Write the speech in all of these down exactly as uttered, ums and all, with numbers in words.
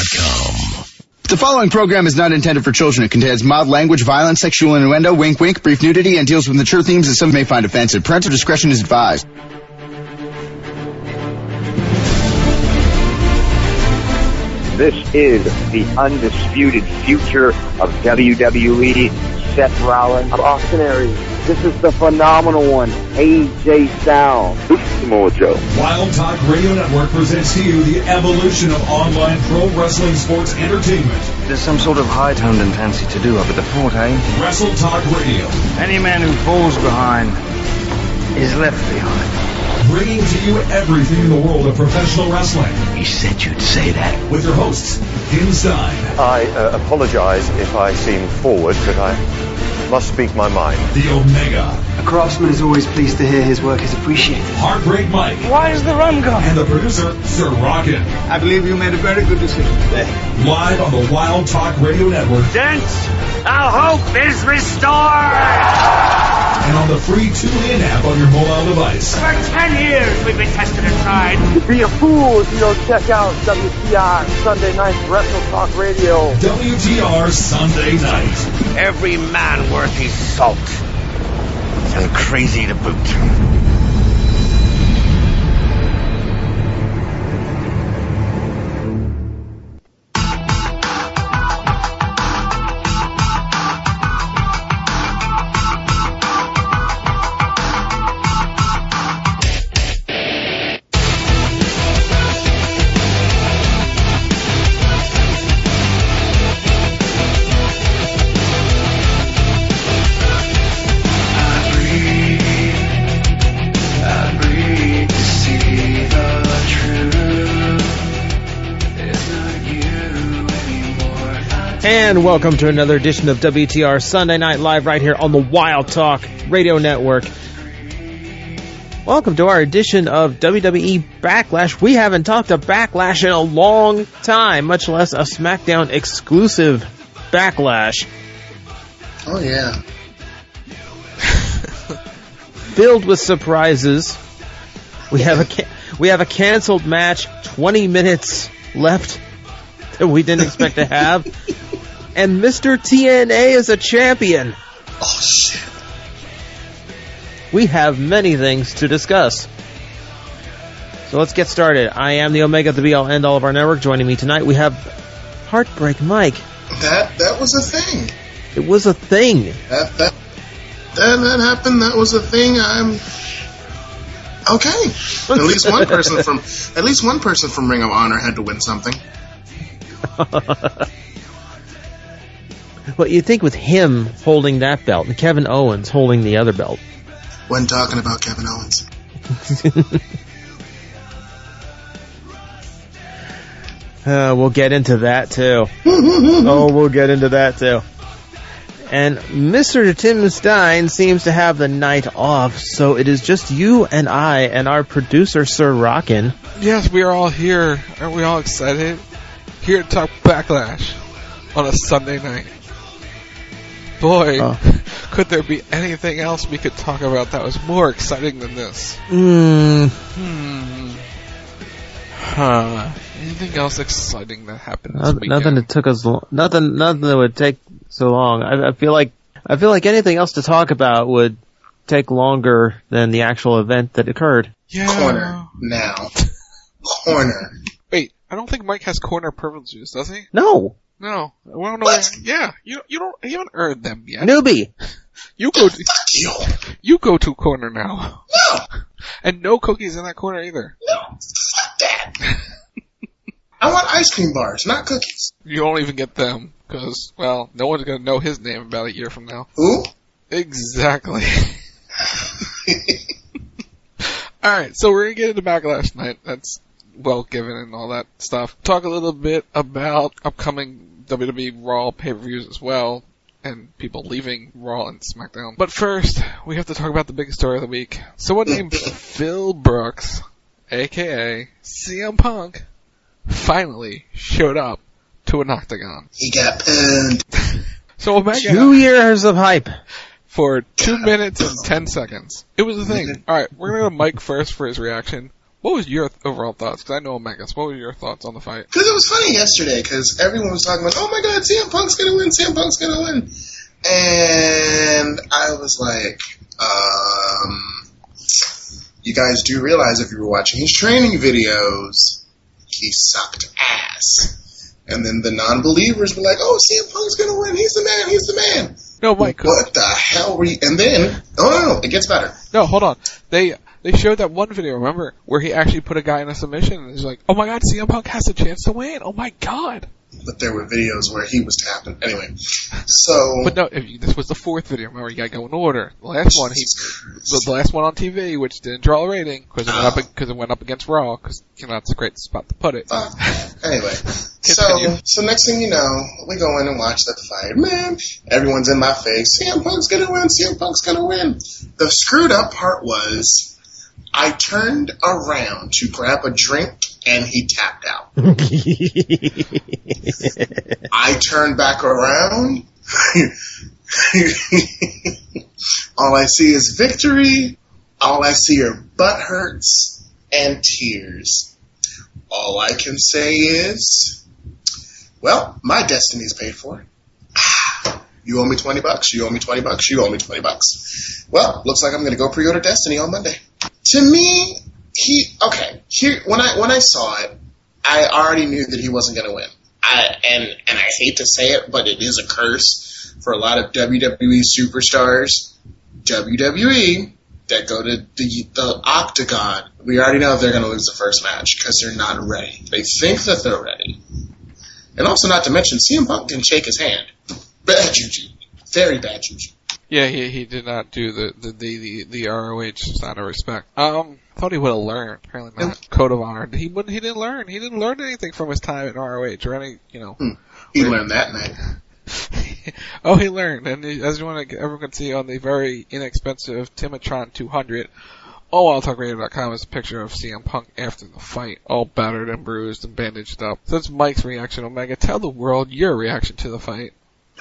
com. The following program is not intended for children. It contains mild language, violence, sexual innuendo, wink wink, brief nudity, and deals with mature themes that some may find offensive. Parental discretion is advised. This is the undisputed future of W W E. Seth Rollins. I'm Austin Aries. This is the phenomenal one, A J Styles. This is Samoa Joe. Wild Talk Radio Network presents to you the evolution of online pro wrestling sports entertainment. There's some sort of high-toned intensity to do up at the fort, eh? Wrestle Talk Radio. Any man who falls behind is left behind. Bringing to you everything in the world of professional wrestling. He said you'd say that. With your hosts, Tim Stein. I uh, apologize if I seem forward, but I must speak my mind. The Omega. A craftsman is always pleased to hear his work is appreciated. Heartbreak Mike. Why is the run gone? And the producer, Sir Rockin'. I believe you made a very good decision today. Live on the Wild Talk Radio Network. Gents, our hope is restored! And on the free TuneIn app on your mobile device. For ten years we've been tested and tried. You'd be a fool if you don't check out W T R Sunday Night Wrestle Talk Radio. W T R Sunday Night. Every man worth his salt. And crazy to boot. And welcome to another edition of W T R Sunday Night Live right here on the Wild Talk Radio Network. Welcome to our edition of W W E Backlash. We haven't talked a Backlash in a long time, much less a SmackDown exclusive Backlash. Oh, yeah. Filled with surprises. We have a ca- we have a canceled match, twenty minutes left that we didn't expect to have. And Mister T N A is a champion. Oh, shit. We have many things to discuss. So let's get started. I am the Omega, the be-all, end-all of our network. Joining me tonight, we have Heartbreak Mike. That that was a thing. It was a thing. That that that, that happened. That was a thing. I'm okay. At least one person from at least one person from Ring of Honor had to win something. Well, you'd think with him holding that belt and Kevin Owens holding the other belt. When talking about Kevin Owens. uh, we'll get into that, too. oh, we'll get into that, too. And Mister Tim Stein seems to have the night off, so it is just you and I and our producer, Sir Rockin'. Yes, we are all here. Aren't we all excited? Here to talk Backlash on a Sunday night. Boy, oh. Could there be anything else we could talk about that was more exciting than this? Mm. Hmm. Huh. Anything else exciting that happened this Not, weekend? Nothing that took us long. Nothing. Nothing that would take so long. I, I feel like. I feel like anything else to talk about would take longer than the actual event that occurred. Yeah. Corner now. Corner. Wait, I don't think Mike has corner privileges, does he? No. No. I don't know. What? Yeah, you you don't you haven't earned them yet. Newbie. You go. To, Fuck you. You go to corner now. No. And no cookies in that corner either. No. Fuck that. I want ice cream bars, not cookies. You don't even get them because, well, no one's gonna know his name about a year from now. Who? Exactly. All right, so we're gonna get into Backlash tonight. That's well given and all that stuff. Talk a little bit about upcoming W W E Raw pay-per-views as well, and people leaving Raw and SmackDown. But first, we have to talk about the biggest story of the week. Someone named Phil Brooks, aka C M Punk, finally showed up to an octagon. He got pinned. So Omega, two years of hype for two minutes and ten seconds. It was a thing. All right, we're gonna go to Mike first for his reaction. What was your overall thoughts? Because I know Omega's. What were your thoughts on the fight? Because it was funny yesterday, because everyone was talking about, oh my god, C M Punk's going to win, C M Punk's going to win. And I was like, um, you guys do realize if you were watching his training videos, he sucked ass. And then the non-believers were like, oh, C M Punk's going to win, he's the man, he's the man. No, Mike. What the hell were you? And then, oh no, no, it gets better. No, hold on. They they showed that one video, remember, where he actually put a guy in a submission, and he's like, oh my god, C M Punk has a chance to win. Oh my god. But there were videos where he was tapping. Anyway, so. But no, if you, this was the fourth video. Remember, you gotta go in order. The last one, he, the, the last one on T V, which didn't draw a rating because it went up because it went up against Raw. Because you know that's a great spot to put it. Uh, anyway, so so next thing you know, we go in and watch that fight. Man, everyone's in my face. C M Punk's gonna win. C M Punk's gonna win. The screwed up part was, I turned around to grab a drink and he tapped out. I turned back around. All I see is victory. All I see are butt hurts and tears. All I can say is, well, my destiny's paid for. You owe me twenty bucks. You owe me twenty bucks. You owe me twenty bucks. Well, looks like I'm going to go pre-order Destiny on Monday. To me, he okay. Here, when I when I saw it, I already knew that he wasn't going to win. I and and I hate to say it, but it is a curse for a lot of W W E superstars, W W E that go to the the Octagon. We already know they're going to lose the first match because they're not ready. They think that they're ready, and also not to mention C M Punk didn't shake his hand. Bad juju, very bad juju. Yeah, he he did not do the the the, the, the R O H sign of respect. Um, I thought he would have learned. Apparently not. Code of honor. He wouldn't. He didn't learn. He didn't learn anything from his time at R O H or any. You know. Hmm. He or, learned that night. Oh, he learned, and he, as you want to, everyone can see on the very inexpensive Timatron two hundred. all wild talk radio dot com is a picture of C M Punk after the fight, all battered and bruised and bandaged up. So that's Mike's reaction. Omega, tell the world your reaction to the fight.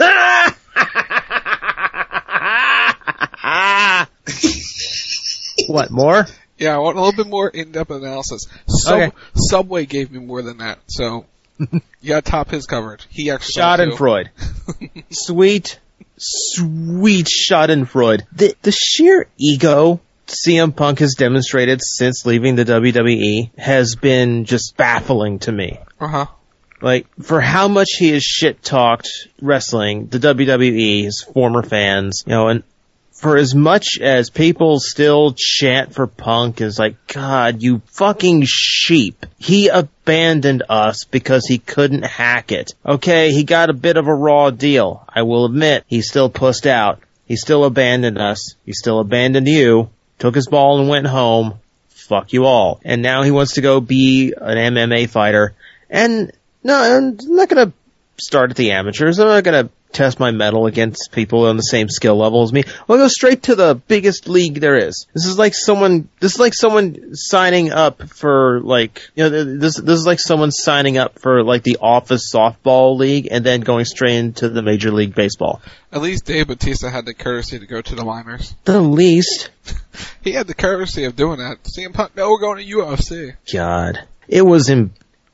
What, more? Yeah, I want a little bit more in-depth analysis. Sub- okay. Subway gave me more than that, so you gotta top his coverage. He actually Schadenfreude. Sweet, sweet Schadenfreude. The, the sheer ego C M Punk has demonstrated since leaving the W W E has been just baffling to me. Uh-huh. Like, for how much he has shit-talked wrestling, the W W E, his former fans, you know, and for as much as people still chant for Punk as like, God, you fucking sheep. He abandoned us because he couldn't hack it. Okay, he got a bit of a raw deal. I will admit, he still pussed out. He still abandoned us. He still abandoned you. Took his ball and went home. Fuck you all. And now he wants to go be an M M A fighter. And no, I'm not gonna start at the amateurs. I'm not gonna test my mettle against people on the same skill level as me. I'll go straight to the biggest league there is. This is like someone, this is like someone signing up for like, you know, this, this is like someone signing up for like the office softball league and then going straight into the Major League Baseball. At least Dave Bautista had the courtesy to go to the minors. The least. He had the courtesy of doing that. C M Punk, no, we're going to U F C. God. It was in...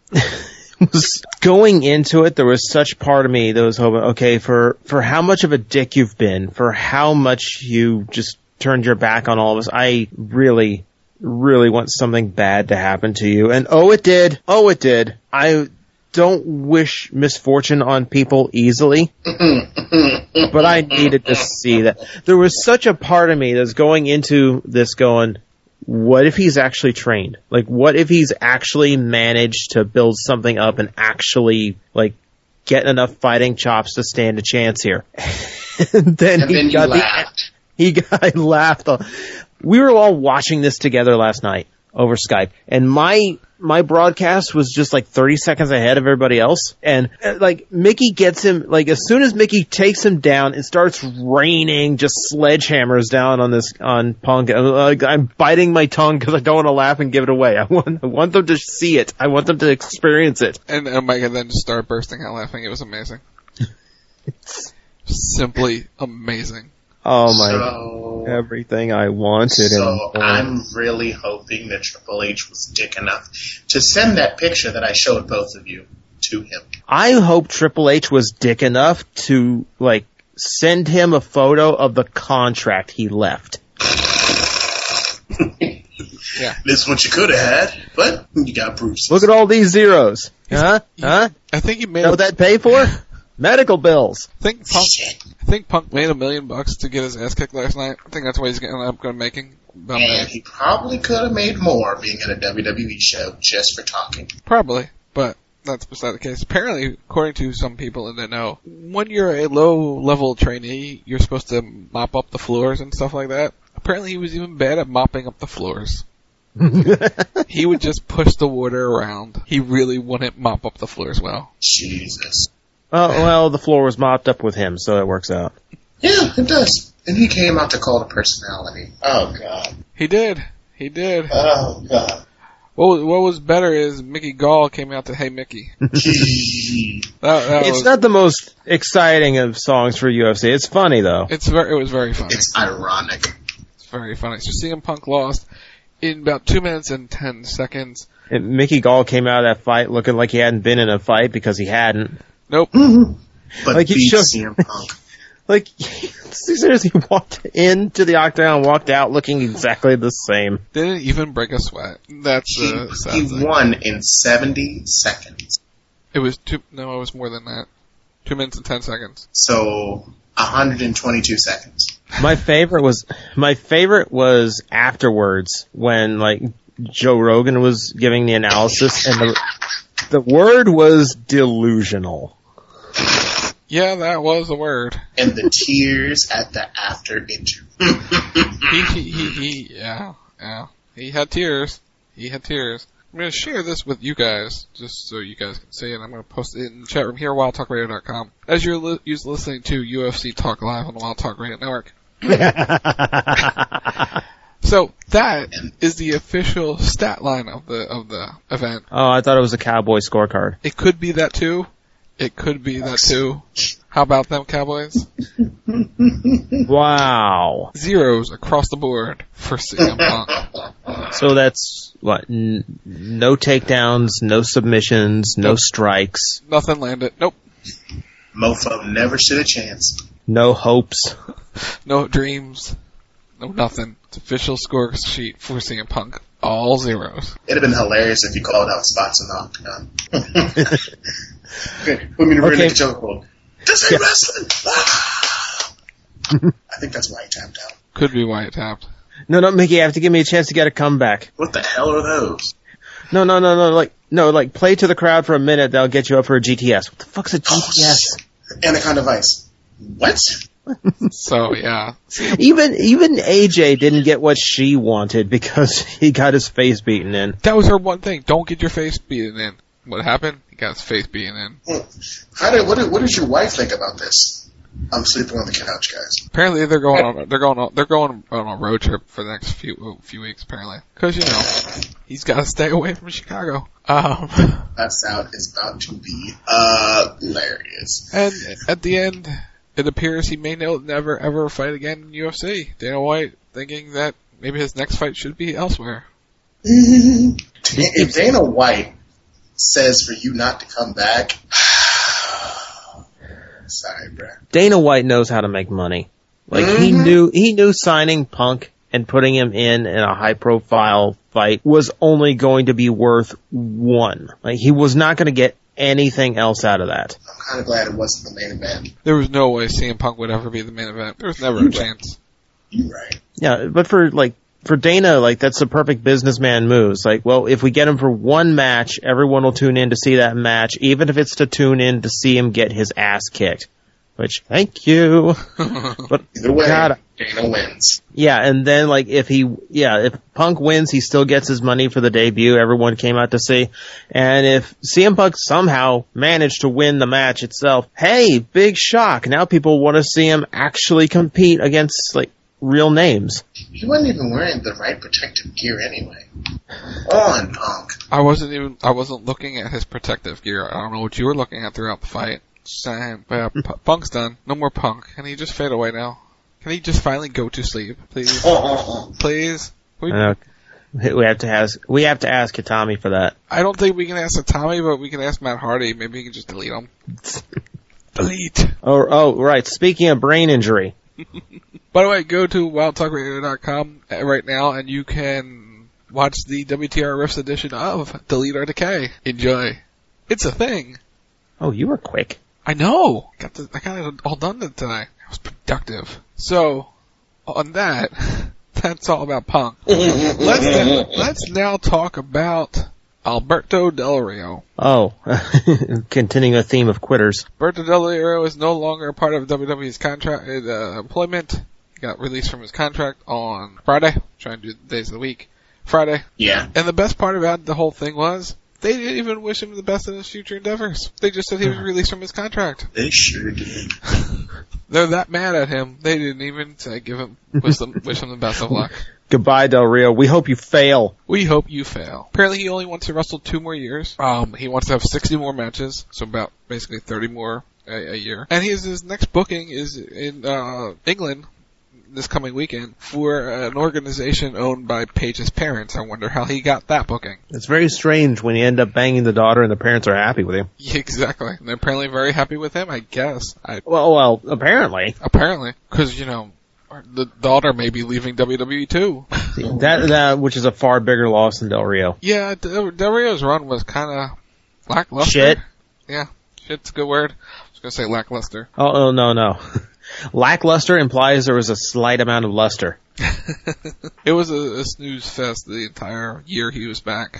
was going into it, there was such part of me that was hoping, okay, for, for how much of a dick you've been, for how much you just turned your back on all of us, I really, really want something bad to happen to you. And oh, it did. Oh, it did. I don't wish misfortune on people easily, but I needed to see that. There was such a part of me that's going into this going, what if he's actually trained? Like, what if he's actually managed to build something up and actually, like, get enough fighting chops to stand a chance here? and then and he then got you laughed. The, he got, I laughed. We were all watching this together last night over Skype, and my my broadcast was just like thirty seconds ahead of everybody else. And uh, like Mickey gets him, like as soon as Mickey takes him down, it starts raining just sledgehammers down on this on Punk. Uh, I'm biting my tongue because I don't want to laugh and give it away. I want I want them to see it. I want them to experience it. And Omega then just started bursting out laughing. It was amazing. Simply amazing. Oh my, so, everything I wanted. So I'm really hoping that Triple H was dick enough to send that picture that I showed both of you to him. I hope Triple H was dick enough to, like, send him a photo of the contract he left. Yeah. This is what you could have had, but you got Bruce. Look at all these zeros. Huh? Huh? I think he made. Know a, what that pay for? Medical bills. I think Punk. Shit. I think Punk made a million bucks to get his ass kicked last night. I think that's what he's going to end up making. About And that. he probably could have made more being at a W W E show just for talking. Probably, but that's beside the case. Apparently, according to some people in the know, when you're a low-level trainee, you're supposed to mop up the floors and stuff like that. Apparently, he was even bad at mopping up the floors. He would just push the water around. He really wouldn't mop up the floors well. Jesus. Oh, well, the floor was mopped up with him, so it works out. Yeah, it does. And he came out to call the personality. Oh, God. He did. He did. Oh, God. What, what was better is Mickey Gall came out to Hey Mickey. that, that it's was, not the most exciting of songs for U F C. It's funny, though. It's very, it was very funny. It's ironic. It's very funny. So C M Punk lost in about two minutes and ten seconds. And Mickey Gall came out of that fight looking like he hadn't been in a fight because he hadn't. Nope. But like he beat showed, C M Punk. Like, he seriously walked into the octagon and walked out looking exactly the same. Didn't even break a sweat. That's He, uh, sad he thing. won in seventy seconds. It was two, no, it was more than that. Two minutes and ten seconds. So, one hundred twenty-two seconds. My favorite was, my favorite was afterwards when, like, Joe Rogan was giving the analysis and the, the word was delusional. Yeah, that was a word. And the tears at the after interview. he, he, he, he, yeah, yeah. He had tears. He had tears. I'm going to share this with you guys, just so you guys can see it. I'm going to post it in the chat room here, wild talk radio dot com. As you're li- used to listening to U F C Talk Live on the Wild Talk Radio Network. So, that is the official stat line of the, of the event. Oh, I thought it was a Cowboy scorecard. It could be that too. It could be that too. How about them Cowboys? Wow. Zeros across the board for C M Punk. So that's, what, n- no takedowns, no submissions, no Nope. strikes. Nothing landed. Nope. Mofo never stood a chance. No hopes. No dreams. No nothing. It's official score sheet for C M Punk. All zeros. It'd have been hilarious if you called out spots in the octagon. Okay, put me to rear Okay. naked chokehold. This ain't Yeah. wrestling! I think that's why he tapped out. Could be why it tapped. No, no, Mickey, you have to give me a chance to get a comeback. What the hell are those? No, no, no, no, like, no, like, play to the crowd for a minute, they'll get you up for a G T S. What the fuck's a G T S? Anaconda Vice. What? So, yeah. Even, even A J didn't get what she wanted because he got his face beaten in. That was her one thing. Don't get your face beaten in. What happened? He got his face beaten in. How did, what, did, what does your wife think about this? I'm sleeping on the couch, guys. Apparently they're going on, they're going on, they're going on a road trip for the next few, few weeks, apparently. Cause, you know, he's gotta stay away from Chicago. Um. That sound is about to be, uh, hilarious. And at the end, it appears he may no, never ever fight again in U F C. Dana White thinking that maybe his next fight should be elsewhere. If Dana White says for you not to come back, sorry, bro. Dana White knows how to make money. Like, mm-hmm. he knew, he knew signing Punk and putting him in in a high profile fight was only going to be worth one. Like, he was not going to get anything else out of that. I'm kind of glad it wasn't the main event. There was no way C M Punk would ever be the main event. There was never You're a chance. Right. You're right. Yeah, but for, like, for Dana, like, that's the perfect businessman moves. Like, well, if we get him for one match, everyone will tune in to see that match, even if it's to tune in to see him get his ass kicked. Which, thank you. But, Either way, God, Dana wins. yeah, and then, like, if he, yeah, if Punk wins, he still gets his money for the debut everyone came out to see. And if C M Punk somehow managed to win the match itself, hey, big shock. Now people want to see him actually compete against, like, real names. He wasn't even wearing the right protective gear anyway. On Punk. I wasn't even, I wasn't looking at his protective gear. I don't know what you were looking at throughout the fight. Same. But yeah, P- Punk's done. No more Punk. And he just fade away now. Can he just finally go to sleep, please? Please? We, I know. We have to ask. We have to ask Itami for that. I don't think we can ask Itami, but we can ask Matt Hardy. Maybe he can just delete him. Delete. Oh, oh, right. Speaking of brain injury. By the way, go to wild talk radio dot com right now, and you can watch the W T R Riffs edition of Delete or Decay. Enjoy. It's a thing. Oh, you were quick. I know. Got the, I got it all done today. I was productive. So, on that. That's all about Punk. let's, now, let's now talk about Alberto Del Rio. Oh, continuing a theme of quitters. Alberto Del Rio is no longer a part of W W E's contract uh, employment. He got released from his contract on Friday. Trying to do the days of the week. Friday. Yeah. And the best part about the whole thing was they didn't even wish him the best in his future endeavors. They just said he was released from his contract. They sure did. They're that mad at him. They didn't even say give him wish, them, wish him the best of luck. Goodbye, Del Rio. We hope you fail. We hope you fail. Apparently, he only wants to wrestle two more years. Um, he wants to have sixty more matches, so about basically thirty more a, a year. And his his next booking is in uh England this coming weekend for an organization owned by Paige's parents. I wonder how he got that booking. It's very strange when you end up banging the daughter and the parents are happy with you. Yeah, exactly. And they're apparently very happy with him, I guess. I, well, well, apparently. Apparently. Because, you know, the daughter may be leaving W W E too. that, that, which is a far bigger loss than Del Rio. Yeah, Del, Del Rio's run was kind of lackluster. Shit. Yeah, shit's a good word. I was going to say lackluster. Oh, oh, no, no. Lackluster implies there was a slight amount of luster. It was a, a snooze fest the entire year he was back.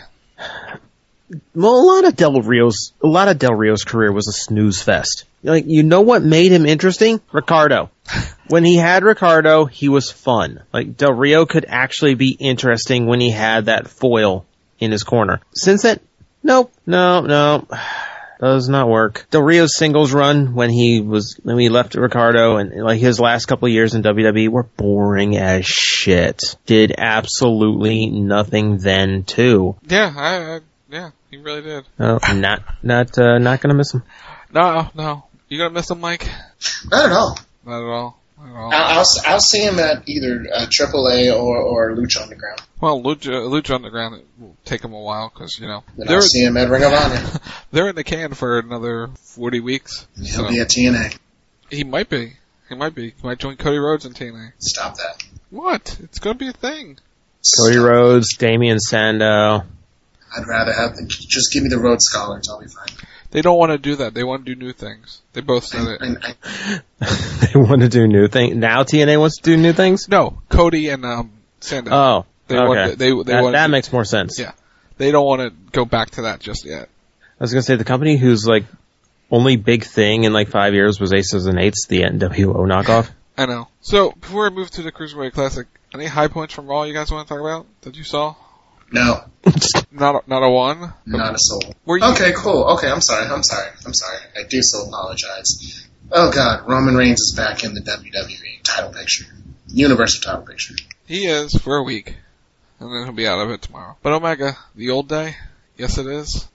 Well, a lot of Del Rio's, a lot of Del Rio's career was a snooze fest. Like, you know what made him interesting? Ricardo. When he had Ricardo, he was fun. Like, Del Rio could actually be interesting when he had that foil in his corner. Since then, nope, no, no. Does not work. Del Rio's singles run when he was when he left Ricardo and like his last couple of years in W W E were boring as shit. Did absolutely nothing then too. Yeah, I, I yeah, he really did. Oh, not not uh, not gonna miss him. No, no, you gonna miss him, Mike? Not at all. Not at all. Not at all. I'll, I'll I'll see him at either uh, Triple A or or Lucha Underground. Well, Lucha, Lucha Underground it will take him a while because you know then I'll see him at Ring of Honor. They're in the can for another forty weeks. He'll so. be at T N A. He might be. He might be. He might join Cody Rhodes in T N A. Stop that. What? It's going to be a thing. Cody Rhodes, Damian Sandow. I'd rather have the, just give me the Rhodes Scholars. I'll be fine. They don't want to do that. They want to do new things. They both said I, it. I, I, They want to do new things. Now T N A wants to do new things? No, Cody and um, Sandow. Oh, they okay. Want to, they, they that want that to, makes more sense. Yeah. They don't want to go back to that just yet. I was going to say, the company whose like only big thing in like five years was Aces and Eights, the N W O knockoff. I know. So, before I move to the Cruiserweight Classic, any high points from Raw you guys want to talk about that you saw? no. Not a, not a one? Not a soul. Were you, okay, cool. Okay, I'm sorry. I'm sorry. I'm sorry. I do so apologize. Oh God, Roman Reigns is back in the W W E title picture. Universal title picture. He is for a week. And then he'll be out of it tomorrow. But Omega, the old day? Yes, it is.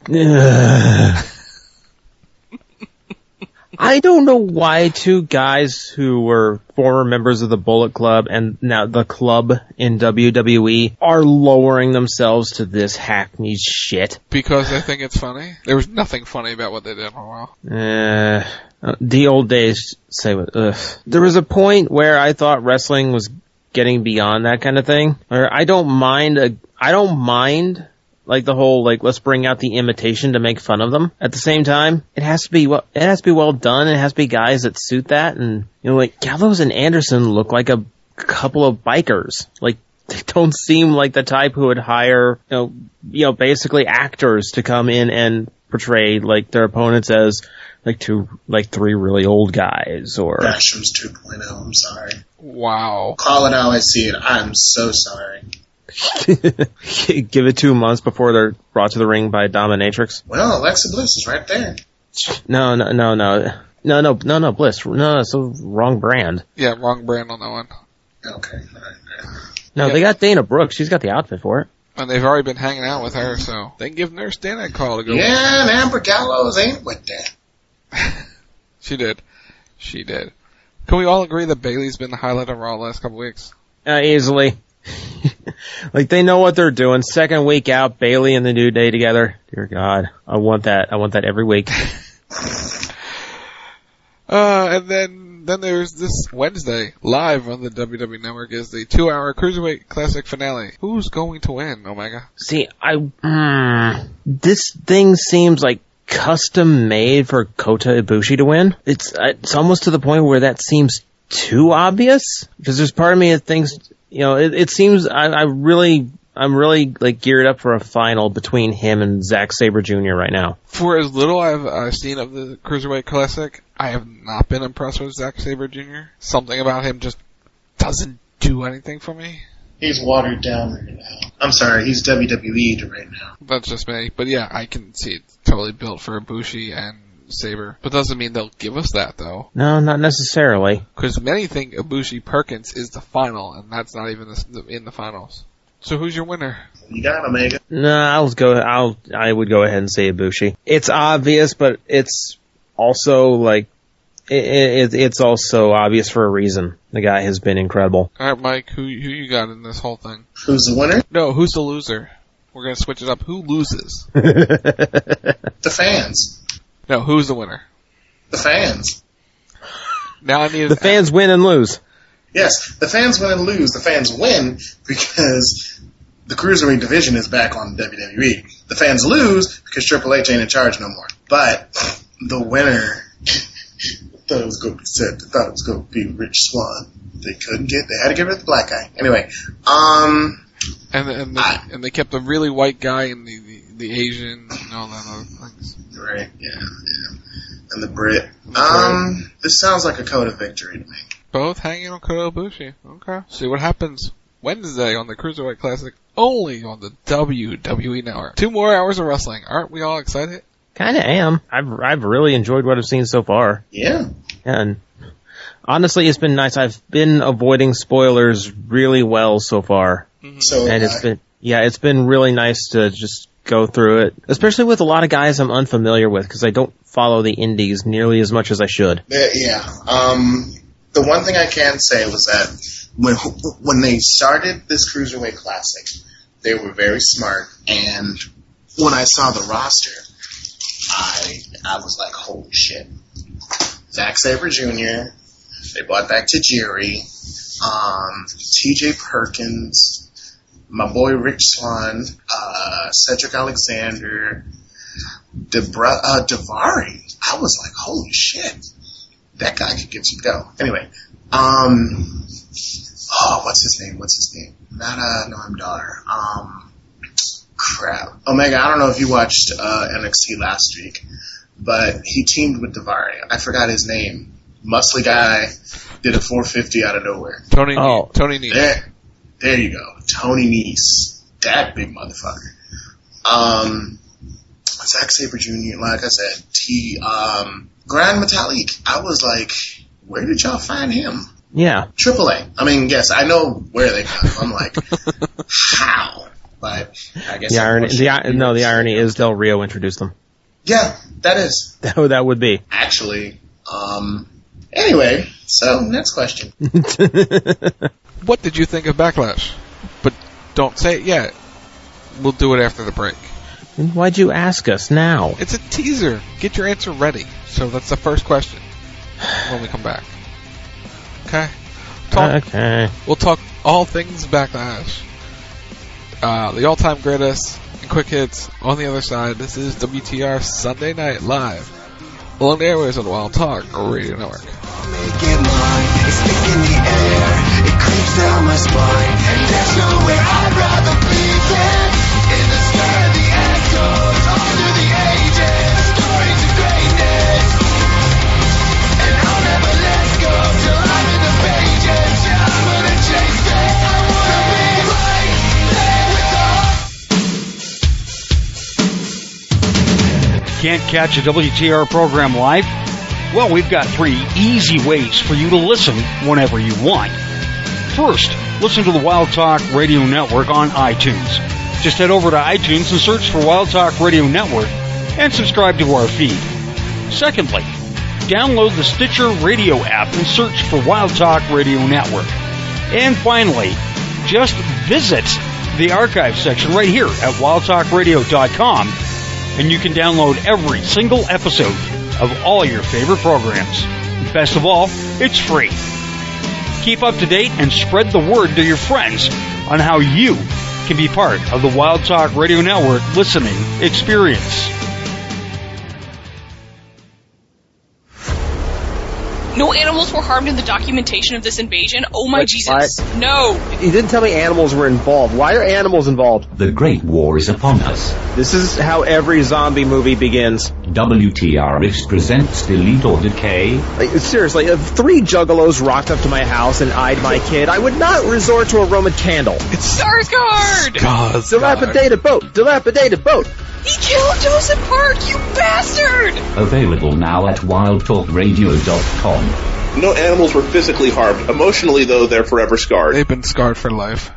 I don't know why two guys who were former members of the Bullet Club and now the club in W W E are lowering themselves to this hackneyed shit. Because they think it's funny? There was nothing funny about what they did for a while. Uh, the old days say, ugh. There was a point where I thought wrestling was getting beyond that kind of thing. Or I don't mind a, I don't mind like the whole, like, let's bring out the imitation to make fun of them. At the same time, it has to be well, it has to be well done. It has to be guys that suit that. And, you know, like, Gallows and Anderson look like a couple of bikers. Like, they don't seem like the type who would hire, you know, you know, basically actors to come in and portray, like, their opponents as, like, two, like, three really old guys, or... Basham's two point oh, I'm sorry. Wow. Call it how I see it. I'm so sorry. Give it two months before they're brought to the ring by Dominatrix. Well, Alexa Bliss is right there. No, no, no, no. No, no, no, no, Bliss. No, it's the wrong brand. Yeah, wrong brand on that one. Okay. All right. No, yeah. They got Dana Brooks. She's got the outfit for it. And they've already been hanging out with her, so they can give Nurse Dana a call to go. Yeah, and Amber Gallows ain't with that. She did. She did. Can we all agree that Bayley's been the highlight of Raw the last couple weeks? Uh, easily. Like, they know what they're doing. Second week out, Bayley and the New Day together. Dear God, I want that. I want that every week. uh, and then, then there's this Wednesday, live on the W W E Network, is the two-hour Cruiserweight Classic finale. Who's going to win, Omega? See, I, mm, this thing seems like custom made for Kota Ibushi to win. It's, it's almost to the point where that seems too obvious, because there's part of me that thinks, you know, it, it seems I, I really, I'm really like geared up for a final between him and Zack Sabre Junior right now. For as little I've uh, seen of the Cruiserweight Classic, I have not been impressed with Zack Sabre Junior Something about him just doesn't do anything for me. He's watered down right now. I'm sorry, he's W W E'd right now. That's just me. But yeah, I can see it's totally built for Ibushi and Sabre. But doesn't mean they'll give us that, though. No, not necessarily. Because many think Ibushi Perkins is the final, and that's not even the, in the finals. So who's your winner? You got Omega. No, I'll go. I'll. I would go ahead and say Ibushi. It's obvious, but it's also like it, it, it's also obvious for a reason. The guy has been incredible. All right, Mike. Who who you got in this whole thing? Who's the winner? No, who's the loser? We're gonna switch it up. Who loses? The fans. No, who's the winner? The fans. Now I need the fans win and lose. Yes, the fans win and lose. The fans win because the Cruiserweight division is back on W W E. The fans lose because Triple H ain't in charge no more. But the winner, thought it was going to be Seth. They thought it was going to be Rich Swann. They couldn't get. They had to get rid of the black guy. Anyway, um, and and they, I, and they kept the really white guy and the the, the Asian and all that other things. Right. Yeah. Yeah. And the Brit. The um, Brit. This sounds like a Kota victory to me. Both hanging on Kota Ibushi. Okay. See what happens Wednesday on the Cruiserweight Classic, only on the W W E Network. Two more hours of wrestling. Aren't we all excited? Kinda am. I've I've really enjoyed what I've seen so far. Yeah. And honestly, it's been nice. I've been avoiding spoilers really well so far. Mm-hmm. So and it's been yeah, it's been really nice to just go through it, especially with a lot of guys I'm unfamiliar with because I don't follow the indies nearly as much as I should. Yeah. Um. The one thing I can say was that when when they started this Cruiserweight Classic, they were very smart. And when I saw the roster, I I was like, holy shit. Zack Sabre Junior, they brought back Tajiri, um, T J Perkins, my boy Rich Swann, uh, Cedric Alexander, Debra- uh, Daivari. I was like, holy shit. That guy could give some go. Anyway, um, oh, what's his name? What's his name? Not uh, Noam Dar. Um, crap. Omega, I don't know if you watched uh, N X T last week, but he teamed with Daivari. I forgot his name. Muscly guy did a four fifty out of nowhere. Tony. Oh. Tony Nese. There, there you go. Tony Nese. That big motherfucker. Um, Zack Sabre Junior, like I said, T. Um. Grand Metalik. I was like, where did y'all find him? Yeah. Triple A. I mean, yes, I know where they got him. I'm like, how? But I guess the irony. The, no, the irony is Del Rio introduced them. Yeah, that is. That, that would be. Actually. Um. Anyway, so next question. What did you think of Backlash? But don't say it yet. We'll do it after the break. Why'd you ask us now? It's a teaser. Get your answer ready. So that's the first question when we come back. Okay? Talk, okay. We'll talk all things Backlash. Uh, the all-time greatest and quick hits on the other side. This is W T R Sunday Night Live. Along the airways on the Wild Talk Radio Network. I'll make it mine. It's thick in the air. It creeps down my spine. And there's nowhere I'd rather be than in the sky of the Astros, under the ages, stories of greatness. And I'll never let go till I'm in the pages. Yeah, I'm gonna chase it. I wanna be right there with the. Can't catch a W T R program live? Well, we've got three easy ways for you to listen whenever you want. First, listen to the Wild Talk Radio Network on iTunes. Just head over to iTunes and search for Wild Talk Radio Network and subscribe to our feed. Secondly, download the Stitcher Radio app and search for Wild Talk Radio Network. And finally, just visit the archive section right here at wild talk radio dot com, and you can download every single episode of all your favorite programs. Best of all, it's free. Keep up to date and spread the word to your friends on how you can be part of the Wild Talk Radio Network listening experience. No animals were harmed in the documentation of this invasion? Oh my Wait, Jesus. what? No! You didn't tell me animals were involved. Why are animals involved? The Great War is upon us. This is how every zombie movie begins. W T R X presents Delete or Decay. Like, seriously, if three juggalos rocked up to my house and eyed my kid, I would not resort to a Roman candle. It's Skarsgård! Dilapidated boat! Dilapidated boat! He killed Joseph Park, you bastard! Available now at wild talk radio dot com. No animals were physically harmed. Emotionally, though, they're forever scarred. They've been scarred for life.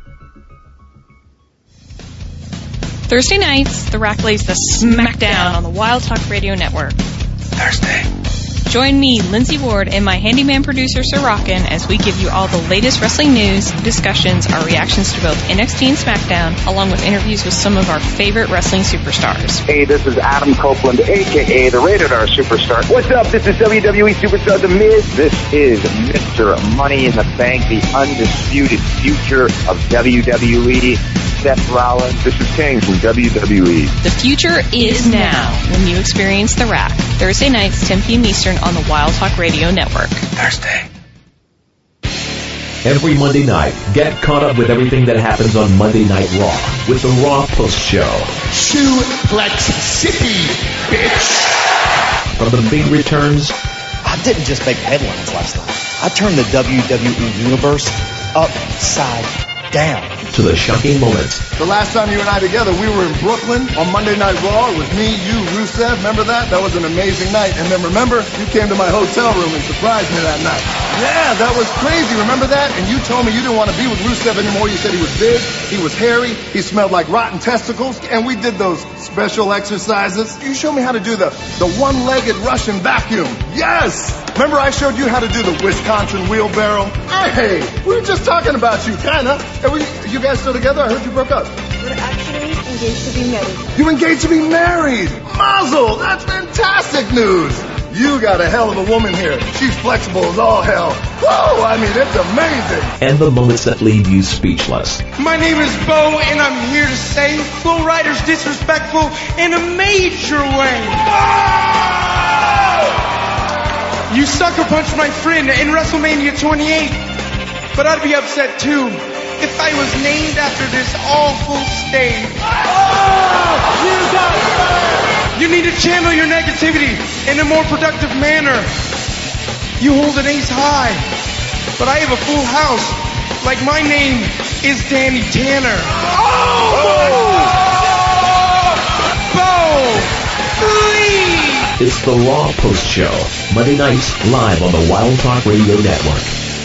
Thursday nights, The Rack lays the smackdown on the Wild Talk Radio Network. Thursday. Join me, Lindsay Ward, and my handyman producer, Sir Rockin', as we give you all the latest wrestling news, discussions, our reactions to both N X T and SmackDown, along with interviews with some of our favorite wrestling superstars. Hey, this is Adam Copeland, a k a the Rated R Superstar. What's up? This is W W E Superstar The Miz. This is Mister Money in the Bank, the undisputed future of W W E. Seth Rollins. This is King from W W E. The future is now when you experience The Rack. Thursday nights, ten p.m. Eastern on the Wild Talk Radio Network. Thursday. Every Monday night, get caught up with everything that happens on Monday Night Raw with the Raw Post Show. Suplex City, bitch! From the big returns. I didn't just make headlines last night. I turned the W W E universe upside down. To the shocking moments. The last time you and I together, we were in Brooklyn on Monday Night Raw. It was me, you, Rusev. Remember that? That was an amazing night. And then remember, you came to my hotel room and surprised me that night. Yeah, that was crazy. Remember that? And you told me you didn't want to be with Rusev anymore. You said he was big, he was hairy, he smelled like rotten testicles. And we did those special exercises. You showed me how to do the, the one-legged Russian vacuum. Yes! Remember I showed you how to do the Wisconsin wheelbarrow? Hey, we were just talking about you, kinda. And we, you guys still together? I heard you broke up. We're actually engaged to be married. You engaged to be married? Mazel! That's fantastic news! You got a hell of a woman here. She's flexible as all hell. Whoa! I mean, it's amazing. And the moments that leave you speechless. My name is Bo, and I'm here to say Flo Rida's disrespectful in a major way. Oh! You sucker punched my friend in WrestleMania twenty-eight, but I'd be upset too if I was named after this awful stage. Oh! You got fired! You need to channel your negativity in a more productive manner. You hold an ace high, but I have a full house. Like my name is Danny Tanner. Oh! My God! Bo! Please! It's the Raw Post Show. Monday nights, live on the Wild Talk Radio Network.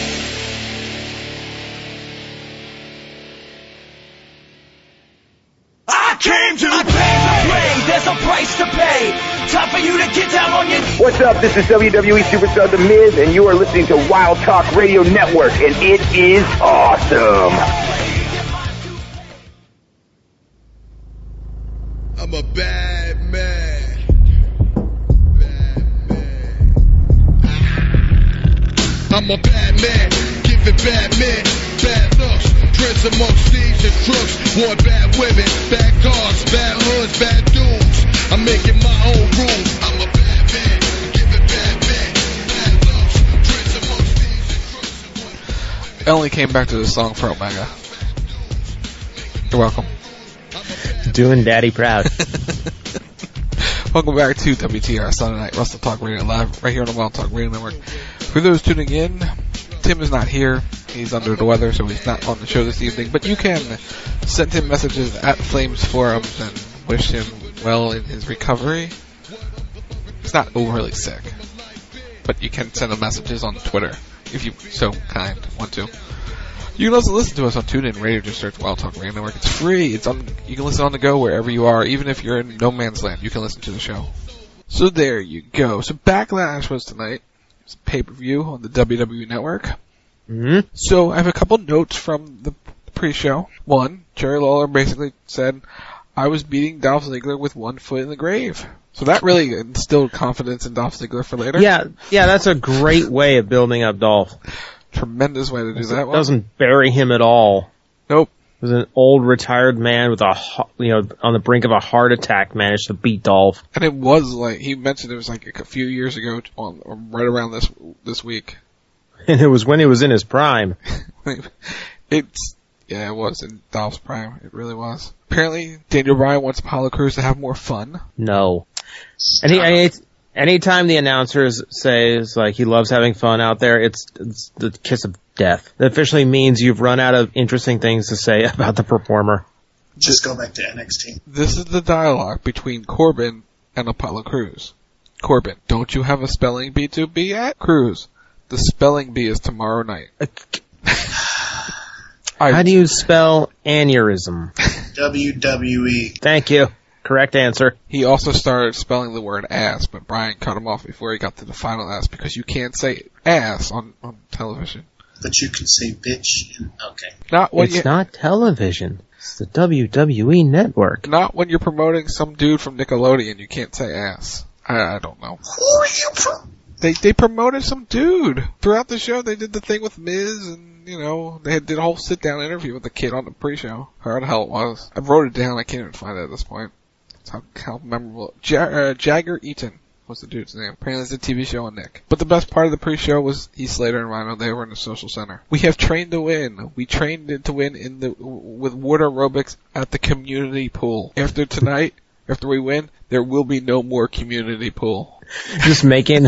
I came to play, there's a price to pay. Time for you to get down on your knees. What's up? This is W W E Superstar The Miz, and you are listening to Wild Talk Radio Network, and it is awesome. I'm a bad man. I'm a bad man, giving bad men bad looks. Prince amongst thieves and crooks. War bad women, bad cars, bad hoods, bad dudes. I'm making my own rules. I'm a bad man, giving bad men bad looks. Prince amongst thieves and crooks. I only came back to this song for Omega. You're welcome. Doing Daddy proud. Welcome back to W T R Sunday Night Wrestle Talk Radio Live, right here on the Wild Talk Radio Network. For those tuning in, Tim is not here. He's under the weather, so he's not on the show this evening. But you can send him messages at Flames Forums and wish him well in his recovery. He's not overly sick, but you can send him messages on Twitter if you so kind want to. You can also listen to us on TuneIn Radio. Just search Wild Talk Radio Network. It's free. It's on. You can listen on the go wherever you are, even if you're in no man's land. You can listen to the show. So there you go. So Backlash was tonight. It's a pay-per-view on the W W E Network. Mm-hmm. So I have a couple notes from the pre-show. One, Jerry Lawler basically said, I was beating Dolph Ziggler with one foot in the grave. So that really instilled confidence in Dolph Ziggler for later. Yeah, yeah, that's a great way of building up Dolph. Tremendous way to do that It one. doesn't bury him at all. Nope. It was an old retired man with a, you know, on the brink of a heart attack managed to beat Dolph. And it was like, he mentioned it was like a few years ago, on, or right around this, this week. And it was when he was in his prime. It's, yeah, it was in Dolph's prime. It really was. Apparently, Daniel Bryan wants Apollo Crews to have more fun. No. And he, any, anytime the announcers says, like, he loves having fun out there, it's, it's the kiss of death. It officially means you've run out of interesting things to say about the performer. Just go back to N X T. This is the dialogue between Corbin and Apollo Crews. Corbin, don't you have a spelling bee to be at? Crews, the spelling bee is tomorrow night. I, How do you spell aneurysm? W W E. Thank you. Correct answer. He also started spelling the word ass, but Brian cut him off before he got to the final ass because you can't say ass on, on television. But you can say bitch. In, okay. Not when it's you, not television. It's the W W E Network. Not when you're promoting some dude from Nickelodeon. You can't say ass. I, I don't know. Who are you pro- They they promoted some dude throughout the show. They did the thing with Miz, and you know they had, did a whole sit down interview with the kid on the pre-show. However the hell it was. I wrote it down. I can't even find it at this point. That's how, how memorable. Ja, uh, Jagger Eaton was the dude's name. Apparently it's a T V show on Nick. But the best part of the pre-show was Heath Slater and Rhino. They were in the social center. We have trained to win. We trained to win in the with water aerobics at the community pool. After tonight, after we win, there will be no more community pool. Just making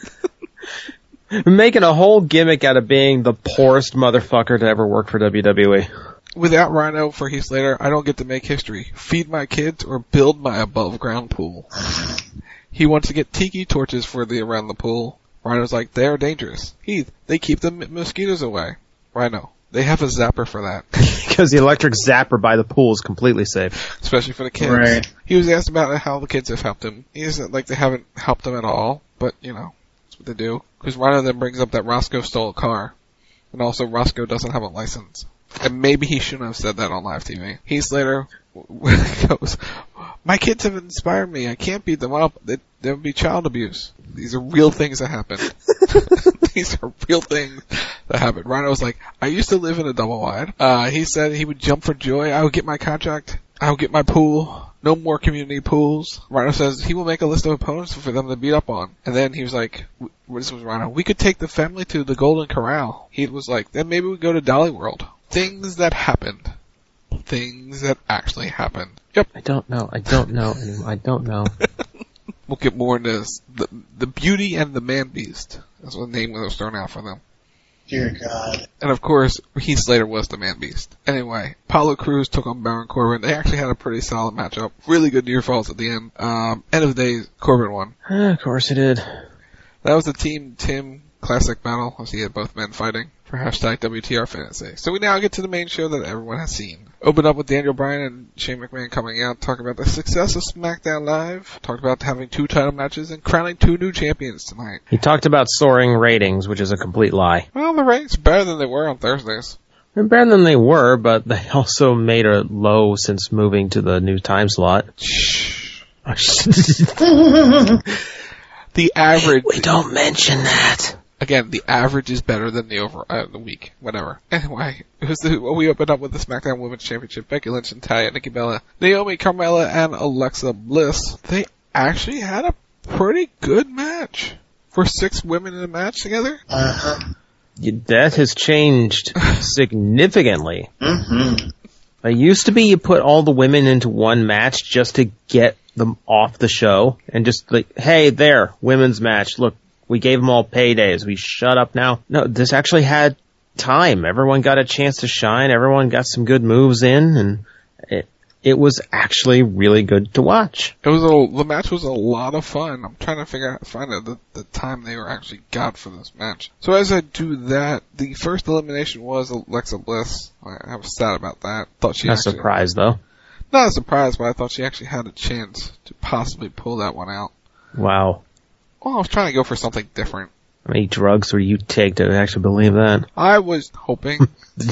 making a whole gimmick out of being the poorest motherfucker to ever work for W W E. Without Rhino for Heath Slater, I don't get to make history. Feed my kids or build my above ground pool. He wants to get tiki torches for the around the pool. Rhino's like, they're dangerous. Heath, they keep the mosquitoes away. Rhino, they have a zapper for that. Because the electric zapper by the pool is completely safe. Especially for the kids. Right. He was asked about how the kids have helped him. He isn't like they haven't helped him at all, but you know, that's what they do. Because Rhino then brings up that Roscoe stole a car. And also Roscoe doesn't have a license. And maybe he shouldn't have said that on live T V. Heath Slater goes, my kids have inspired me. I can't beat them up. There would be child abuse. These are real things that happen. These are real things that happen. Rhino was like, I used to live in a double wide. Uh, he said he would jump for joy. I would get my contract. I would get my pool. No more community pools. Rhino says he will make a list of opponents for them to beat up on. And then he was like, this was Rhino, we could take the family to the Golden Corral. He was like, then maybe we go to Dolly World. Things that happened. Things that actually happened. Yep. I don't know. I don't know anymore. I don't know. We'll get more into this. The, the Beauty and the Man Beast. That's what the name was thrown out for them. Dear God. And of course, Heath Slater was the Man Beast. Anyway, Apollo Crews took on Baron Corbin. They actually had a pretty solid matchup. Really good near falls at the end. Um, end of the day, Corbin won. Of course he did. That was the Team Tim Classic battle, as he had both men fighting for hashtag W T R Fantasy. So we now get to the main show that everyone has seen. Opened up with Daniel Bryan and Shane McMahon coming out, talking about the success of SmackDown Live, talked about having two title matches, and crowning two new champions tonight. He talked about soaring ratings, which is a complete lie. Well, the ratings are better than they were on Thursdays. They're better than they were, but they also made a low since moving to the new time slot. The average... We don't mention that. Again, the average is better than the over uh, the week, whatever. Anyway, it was the, we opened up with the SmackDown Women's Championship. Becky Lynch and Natalya, Nikki Bella, Naomi, Carmella, and Alexa Bliss. They actually had a pretty good match for six women in a match together. Uh-huh. That has changed significantly. Mm-hmm. It used to be you put all the women into one match just to get them off the show and just like, hey, there, women's match. Look, we gave them all paydays. We shut up now. No, this actually had time. Everyone got a chance to shine. Everyone got some good moves in, and it it was actually really good to watch. It was a the match was a lot of fun. I'm trying to figure out find out the, the time they were actually got for this match. So as I do that, the first elimination was Alexa Bliss. I, I was sad about that. Thought she Not actually, surprised though. Not a surprise, but I thought she actually had a chance to possibly pull that one out. Wow. Well, I was trying to go for something different. How many drugs would you take to actually believe that? I was hoping.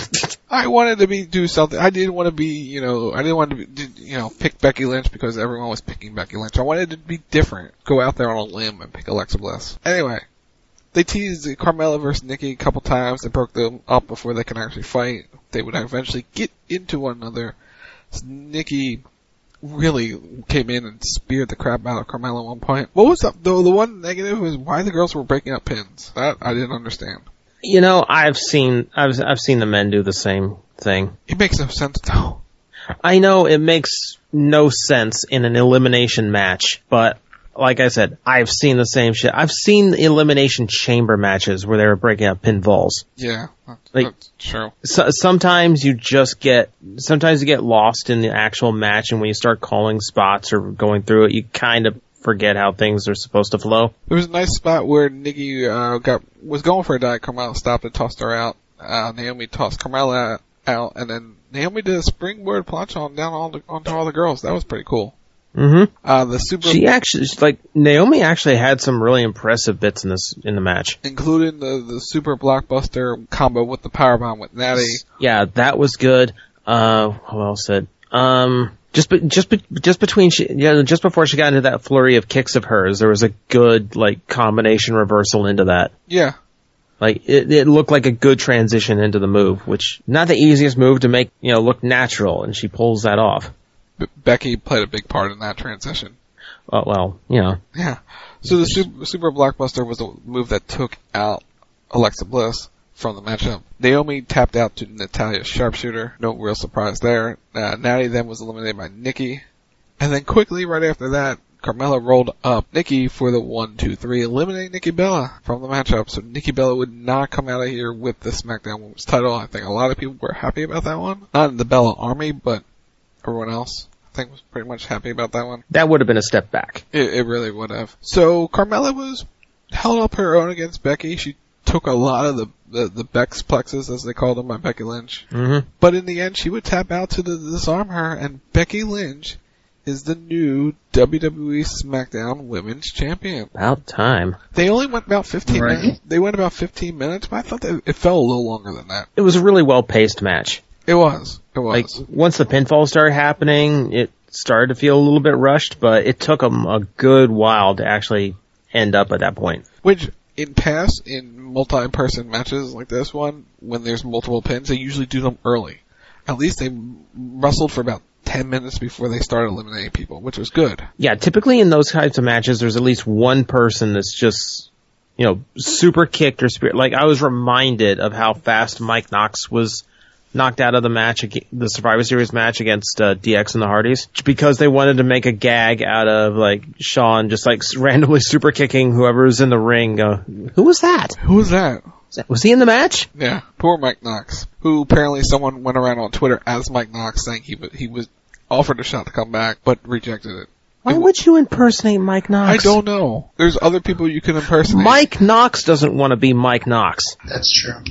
I wanted to be do something. I didn't want to be, you know, I didn't want to be, you know, pick Becky Lynch because everyone was picking Becky Lynch. I wanted to be different. Go out there on a limb and pick Alexa Bliss. Anyway, they teased Carmella versus Nikki a couple times. They broke them up before they can actually fight. They would eventually get into one another. So Nikki really came in and speared the crap out of Carmella at one point. What was up, though? The one negative was why the girls were breaking up pins. That I didn't understand. You know, I've seen, I've, I've seen the men do the same thing. It makes no sense, though. I know it makes no sense in an elimination match, but like I said, I've seen the same shit. I've seen elimination chamber matches where they were breaking up pinfalls. Yeah, that's, like, that's true. So, sometimes you just get, sometimes you get lost in the actual match, and when you start calling spots or going through it, you kind of forget how things are supposed to flow. There was a nice spot where Nikki uh, got was going for a dive. Carmella stopped and tossed her out. Uh, Naomi tossed Carmella out, and then Naomi did a springboard plunge on down all the, onto all the girls. That was pretty cool. Mm-hmm. Uh, the super. She actually, like, Naomi actually had some really impressive bits in this, in the match. Including the, the super blockbuster combo with the powerbomb with Natty. Yeah, that was good. Uh, what else said? Um, just, be, just, be, just between she, yeah, just before she got into that flurry of kicks of hers, there was a good, like, combination reversal into that. Yeah. Like, it, it looked like a good transition into the move, which, not the easiest move to make, you know, look natural, and she pulls that off. Becky played a big part in that transition. Oh, well, you know. Yeah. So the super, super blockbuster was a move that took out Alexa Bliss from the matchup. Naomi tapped out to Natalya's sharpshooter. No real surprise there. Uh, Natty then was eliminated by Nikki. And then quickly, right after that, Carmella rolled up Nikki for the one, two, three, eliminating Nikki Bella from the matchup. So Nikki Bella would not come out of here with the SmackDown Women's title. I think a lot of people were happy about that one. Not in the Bella army, but everyone else, I think, was pretty much happy about that one. That would have been a step back. It, it really would have. So Carmella was held up her own against Becky. She took a lot of the the, the Beck's plexus, as they called them, by Becky Lynch. Mm-hmm. But in the end, she would tap out to the, disarm her, and Becky Lynch is the new W W E SmackDown Women's Champion. About time. They only went about fifteen Right. minutes. They went about fifteen minutes, but I thought that it felt a little longer than that. It was a really well-paced match. It was. It was. Like, once the pinfall started happening, it started to feel a little bit rushed, but it took them a good while to actually end up at that point. Which, in past, in multi-person matches like this one, when there's multiple pins, they usually do them early. At least they wrestled for about ten minutes before they started eliminating people, which was good. Yeah, typically in those types of matches, there's at least one person that's just, you know, super kicked or spirit. Like, I was reminded of how fast Mike Knox was knocked out of the match, the Survivor Series match against uh, D X and the Hardys, because they wanted to make a gag out of, like, Shawn just, like, randomly super kicking whoever's in the ring. Uh, who was that? Who was that? Was he in the match? Yeah, poor Mike Knox, who apparently someone went around on Twitter as Mike Knox saying he was, he was offered a shot to come back, but rejected it. Why would you impersonate Mike Knox? I don't know. There's other people you can impersonate. Mike Knox doesn't want to be Mike Knox. That's true.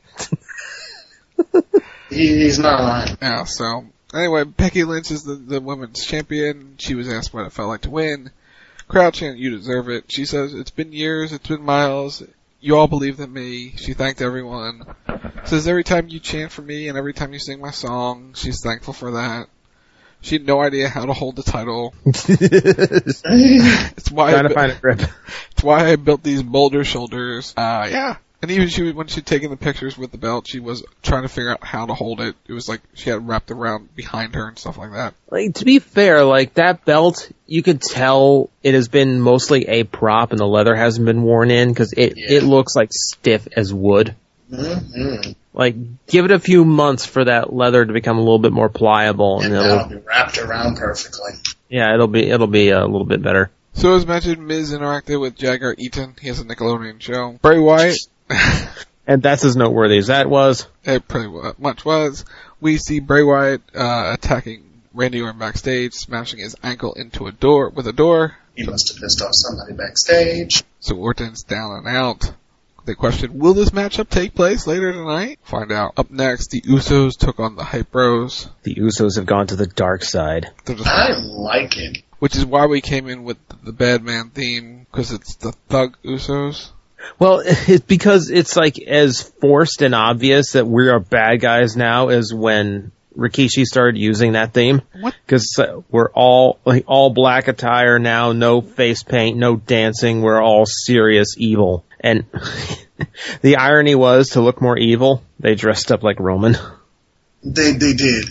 he, he's not lying. Yeah, so, anyway, Becky Lynch is the, the women's champion. She was asked what it felt like to win. Crowd chant, you deserve it. She says, it's been years, it's been miles. You all believed in me. She thanked everyone. Says every time you chant for me and every time you sing my song, she's thankful for that. She had no idea how to hold the title. It's why Trying I to find a grip. It's why I built these boulder shoulders. Uh, yeah. And even she, when she'd taken the pictures with the belt, she was trying to figure out how to hold it. It was like she had it wrapped around behind her and stuff like that. Like, to be fair, like, that belt, you could tell it has been mostly a prop and the leather hasn't been worn in, because it, Yeah. it looks like stiff as wood. Mm-hmm. Like, give it a few months for that leather to become a little bit more pliable, and And it'll, that'll be wrapped around perfectly. yeah, it'll be, it'll be a little bit better. So as mentioned, Miz interacted with Jagger Eaton. He has a Nickelodeon show. Bray Wyatt. And that's as noteworthy as that was. It pretty much was. We see Bray Wyatt uh, attacking Randy Orton backstage, smashing his ankle into a door with a door. He must have pissed off somebody backstage. So Orton's down and out. They question, will this matchup take place later tonight? Find out. Up next, the Usos took on the Hype Bros. The Usos have gone to the dark side. They're just, I like it. which is why we came in with the Bad Man theme, because it's the Thug Usos. Well, it's because it's like as forced and obvious that we are bad guys now as when Rikishi started using that theme. What? Because uh, we're all like all black attire now, no face paint, no dancing. We're all serious evil. And the irony was, to look more evil, they dressed up like Roman. They they did.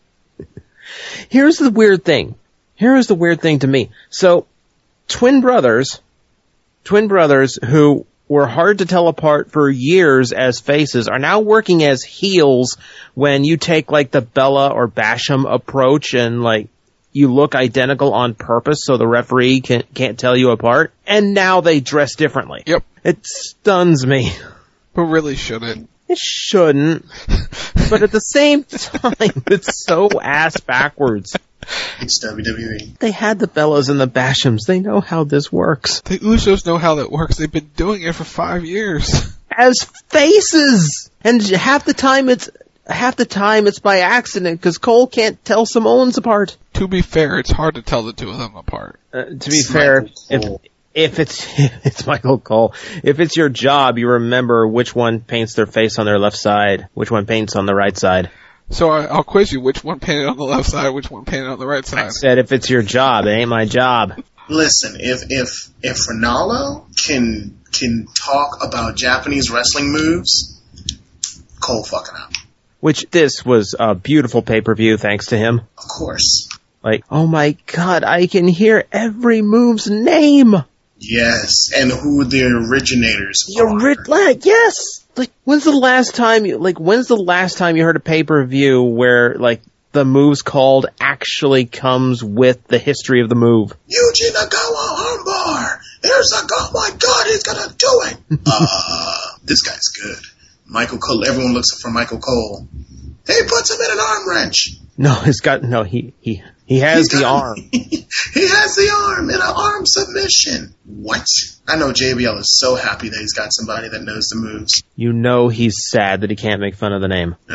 Here's the weird thing. Here is the weird thing to me. So, twin brothers, twin brothers who were hard to tell apart for years as faces are now working as heels when you take like the Bella or Basham approach and like you look identical on purpose so the referee can, can't tell you apart. And now they dress differently. Yep. It stuns me. But really shouldn't. It shouldn't. But at the same time, it's so ass backwards. It's W W E. They had the Bellas and the Bashams. They know how this works. The Usos know how that works. They've been doing it for five years. As faces! And half the time it's half the time it's by accident because Cole can't tell Samoans apart. To be fair, it's hard to tell the two of them apart. Uh, to be it's fair, if if it's it's Michael Cole, if it's your job, you remember which one paints their face on their left side, which one paints on the right side. So I, I'll quiz you, which one painted on the left side, which one painted on the right side? I said if it's your job, it ain't my job. Listen, if if if Ronaldo can can talk about Japanese wrestling moves, Cole fucking up. Which this was a beautiful pay-per-view thanks to him. Of course. Like, oh my god, I can hear every move's name. Yes, and who the originators the are. Ori- like, yes! Like, when's the last time you, like, when's the last time you heard a pay-per-view where, like, the moves called actually comes with the history of the move? Yuji Nagawa armbar! There's a, oh my god, he's gonna do it! uh, this guy's good. Michael Cole, everyone looks for Michael Cole. He puts him in an arm wrench. No, he's got, no, he, he, he has He's the got, arm. He has the arm in an arm submission. What? I know J B L is so happy that he's got somebody that knows the moves. You know he's sad that he can't make fun of the name. I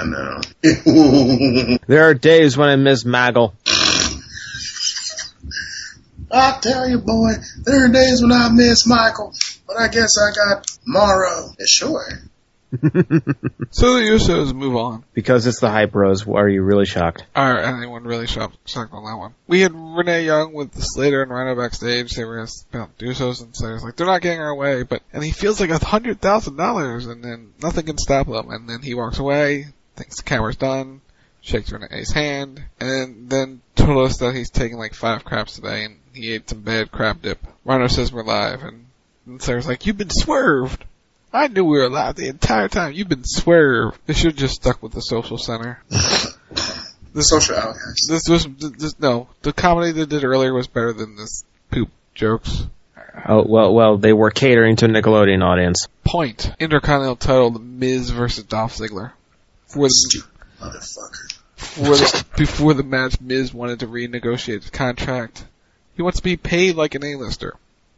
know. There are days when I miss Maggle. I tell you, boy, there are days when I miss Michael, but I guess I got Morrow. Yeah, sure. So the Usos move on. Because it's the Hype Bros, are you really shocked? Are anyone really shocked, shocked on that one? We had Renee Young with Slater and Rhino backstage. They were about Usos, and Slater's like, they're not getting our way, but, and he feels like a hundred thousand dollars, and then nothing can stop them, and then he walks away, thinks the camera's done, shakes Renee's hand, and then told us that he's taking like five craps today, and he ate some bad crab dip. Rhino says we're live, and, and Slater's like, you've been swerved! I knew we were live the entire time. You've been swerved. They should have just stuck with the Social Center. The Social Outcast. This was, this, no, the comedy they did earlier was better than this poop jokes. Oh, well, well, they were catering to a Nickelodeon audience. Point. Intercontinental title, The Miz versus Dolph Ziggler. For the, Stupid motherfucker. For the, before the match, Miz wanted to renegotiate his contract. He wants to be paid like an A-lister.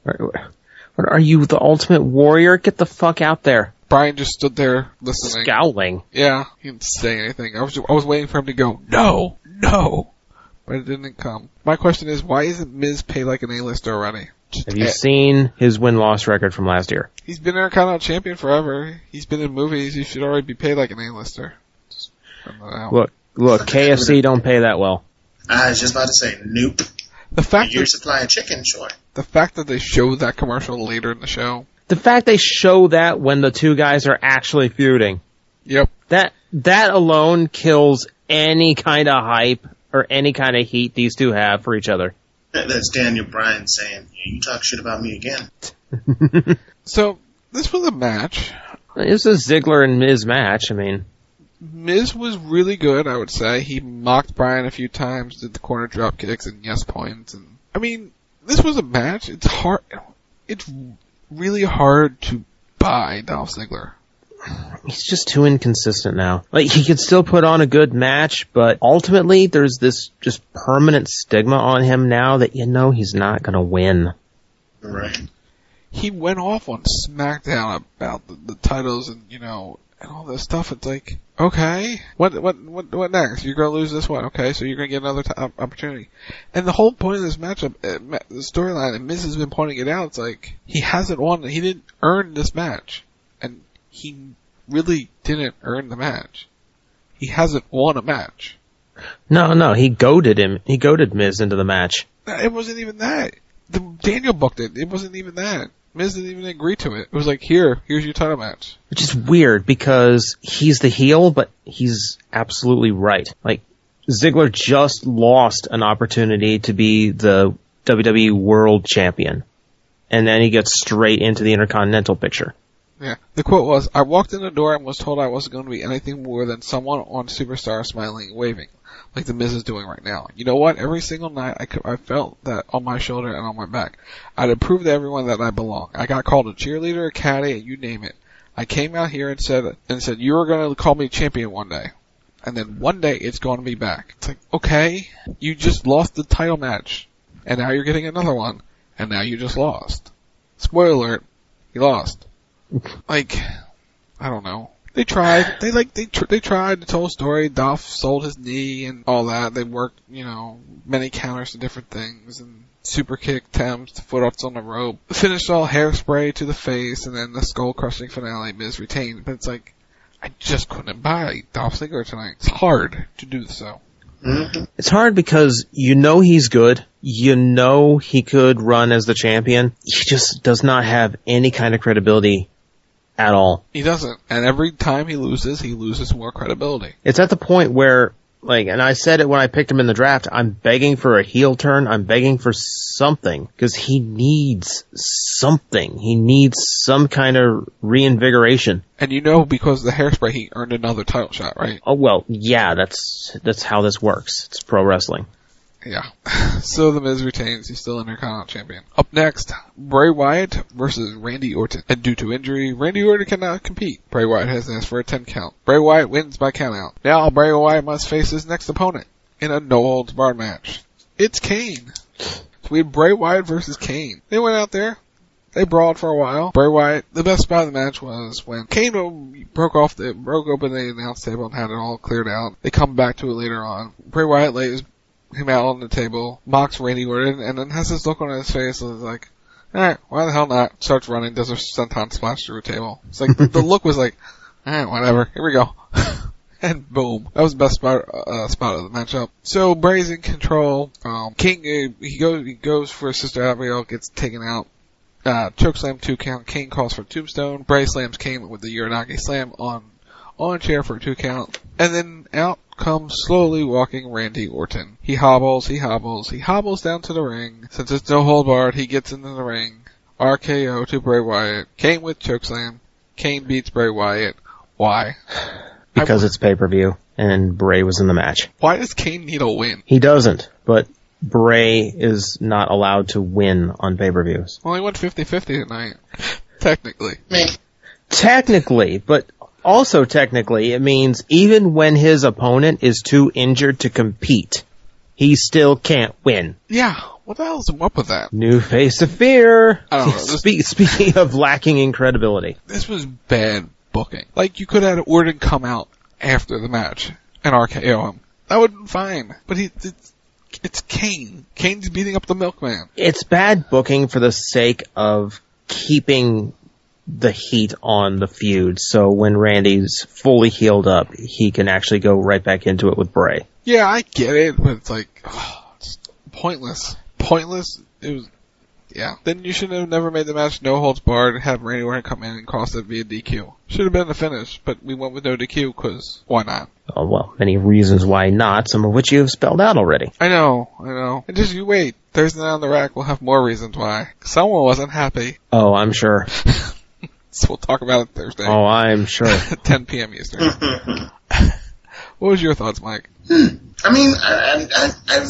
What are you, the Ultimate Warrior? Get the fuck out there. Brian just stood there listening. Scowling. Yeah, he didn't say anything. I was I was waiting for him to go, no, no, but it didn't come. My question is, why isn't Miz paid like an A-lister already? Just Have you a- seen his win-loss record from last year? He's been Intercontinental Champion forever. He's been in movies. He should already be paid like an A-lister. Just Look, look, K F C don't pay that well. I was just about to say, nope. The fact Your that, supply of chicken, sure. The fact that they show that commercial later in the show. The fact they show that when the two guys are actually feuding. Yep. That, that alone kills any kind of hype or any kind of heat these two have for each other. That's Daniel Bryan saying, yeah, you talk shit about me again. So, this was a match. This is Ziggler and Miz match, I mean. Miz was really good, I would say. He mocked Bryan a few times, did the corner drop kicks and yes points. And I mean, this was a match. It's hard. It's really hard to buy Dolph Ziggler. He's just too inconsistent now. Like, he could still put on a good match, but ultimately there's this just permanent stigma on him now that you know he's not gonna win. Right. He went off on SmackDown about the, the titles and, you know, and all this stuff. It's like, okay, what what what what next? You're gonna lose this one, okay? So you're gonna get another t- opportunity. And the whole point of this matchup, uh, the storyline, and Miz has been pointing it out. It's like he hasn't won. He didn't earn this match, and he really didn't earn the match. He hasn't won a match. No, no, he goaded him. He goaded Miz into the match. It wasn't even that. The, Daniel booked it. It wasn't even that. Miz didn't even agree to it. It was like, here, here's your title match. Which is weird because he's the heel, but he's absolutely right. Like, Ziggler just lost an opportunity to be the W W E World Champion. And then he gets straight into the Intercontinental picture. Yeah. The quote was, I walked in the door and was told I wasn't going to be anything more than someone on Superstar smiling and waving, like the Miz is doing right now. You know what? Every single night I, could, I felt that on my shoulder and on my back. I'd have proved to everyone that I belong. I got called a cheerleader, a caddy, and you name it. I came out here and said, and said, you were going to call me champion one day. And then one day it's going to be back. It's like, okay, you just lost the title match. And now you're getting another one. And now you just lost. Spoiler alert, you lost. Like, I don't know. They tried. They like they tr- they tried to tell a story. Dolph sold his knee and all that. They worked, you know, many counters to different things and super kick attempts, foot ups on the rope. Finished all hairspray to the face and then the skull crushing finale. Miz retained, but it's like I just couldn't buy Dolph Ziggler tonight. It's hard to do so. Mm-hmm. It's hard because you know he's good. You know he could run as the champion. He just does not have any kind of credibility at all. He doesn't. And every time he loses, he loses more credibility. It's at the point where, like, and I said it when I picked him in the draft, I'm begging for a heel turn. I'm begging for something. Because he needs something. He needs some kind of reinvigoration. And you know, because of the hairspray, he earned another title shot, right? Oh, well, yeah, that's that's how this works. It's pro wrestling. Yeah. So the Miz retains. He's still Intercontinental Champion. Up next, Bray Wyatt versus Randy Orton. And due to injury, Randy Orton cannot compete. Bray Wyatt has asked for a ten count. Bray Wyatt wins by countout. Now Bray Wyatt must face his next opponent in a no-holds-barred match. It's Kane. So we had Bray Wyatt versus Kane. They went out there. They brawled for a while. Bray Wyatt, the best spot of the match was when Kane broke off the, broke open the announce table and had it all cleared out. They come back to it later on. Bray Wyatt lays him out on the table, mocks Randy Orton, and then has this look on his face and is like, alright, why the hell not? Starts running, does a senton splash through a table. It's like, the, the look was like, alright, whatever, here we go. And boom. That was the best spot, uh, spot of the matchup. So Bray's in control. Um, King, uh, he goes, he goes for Sister Abigail, gets taken out. Uh, chokeslam two count. Kane calls for tombstone. Bray slams Kane with the Uranage slam on, on a chair for a two count. And then out comes slowly walking Randy Orton. He hobbles, he hobbles, he hobbles down to the ring. Since it's no hold barred, he gets into the ring. R K O to Bray Wyatt. Kane with chokeslam. Kane beats Bray Wyatt. Why? Because I, it's pay-per-view, and Bray was in the match. Why does Kane need a win? He doesn't, but Bray is not allowed to win on pay-per-views. Well, he went fifty-fifty tonight. Technically. Technically, but also technically, it means even when his opponent is too injured to compete, he still can't win. Yeah, what the hell's up with that? New face of fear. I don't know. This, Spe- speaking of lacking in credibility. This was bad booking. Like, you could have had Orton come out after the match and R K O him. That would have been fine. But he, it's, it's Kane. Kane's beating up the milkman. It's bad booking for the sake of keeping the heat on the feud, so when Randy's fully healed up, he can actually go right back into it with Bray. Yeah, I get it, but it's like, oh, it's pointless. Pointless. It was, yeah. Then you should have never made the match no holds barred, have Randy Orton come in and cost it via D Q. Should have been the finish, but we went with no D Q, cause why not? Oh, well, many reasons why not, some of which you have spelled out already. I know, I know. And just you wait. Thursday night on the rack, we'll have more reasons why. Someone wasn't happy. Oh, I'm sure. So we'll talk about it Thursday. Oh, I'm sure. ten p.m. Eastern. What was your thoughts, Mike? I mean, I, I, I,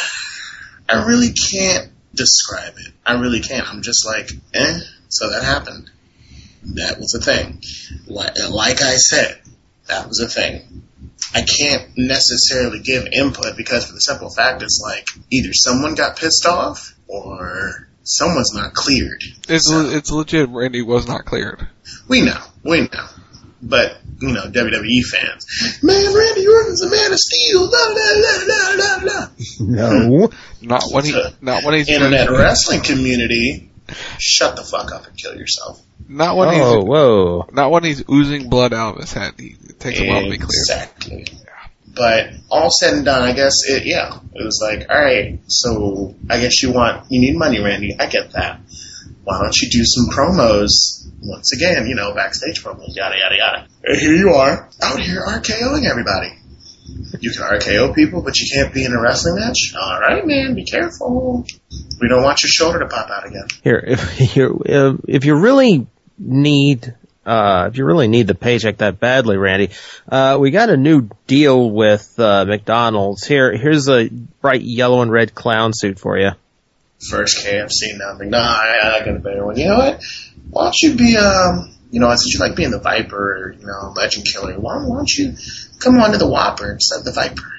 I really can't describe it. I really can't. I'm just like, eh, so that happened. That was a thing. Like, like I said, that was a thing. I can't necessarily give input because for the simple fact it's like either someone got pissed off or someone's not cleared. It's so, le- it's legit. Randy was not cleared. We know. We know. but, you know, W W E fans. Man, Randy Orton's a man of steel. La, la, la, la, la, la. No. Not when he, not when he's Internet been- wrestling community, shut the fuck up and kill yourself. Not when Oh, he's whoa. not when he's oozing blood out of his head. He, it takes a while to be clear. Exactly. But all said and done, I guess it, yeah, it was like, all right, so I guess you want, you need money, Randy. I get that. Why don't you do some promos once again? You know, backstage promos, yada yada yada. And here you are, out here RKOing everybody. You can R K O people, but you can't be in a wrestling match. All right, man, be careful. We don't want your shoulder to pop out again. Here, if you if you really need uh if you really need the paycheck that badly, Randy, uh we got a new deal with uh McDonald's. Here, here's a bright yellow and red clown suit for you. First K F C, now McDonald's. I, I got a better one. You know what? Why don't you be um you know, since you like being the Viper or, you know, Legend Killer, why, why don't you come on to the Whopper instead of the Viper?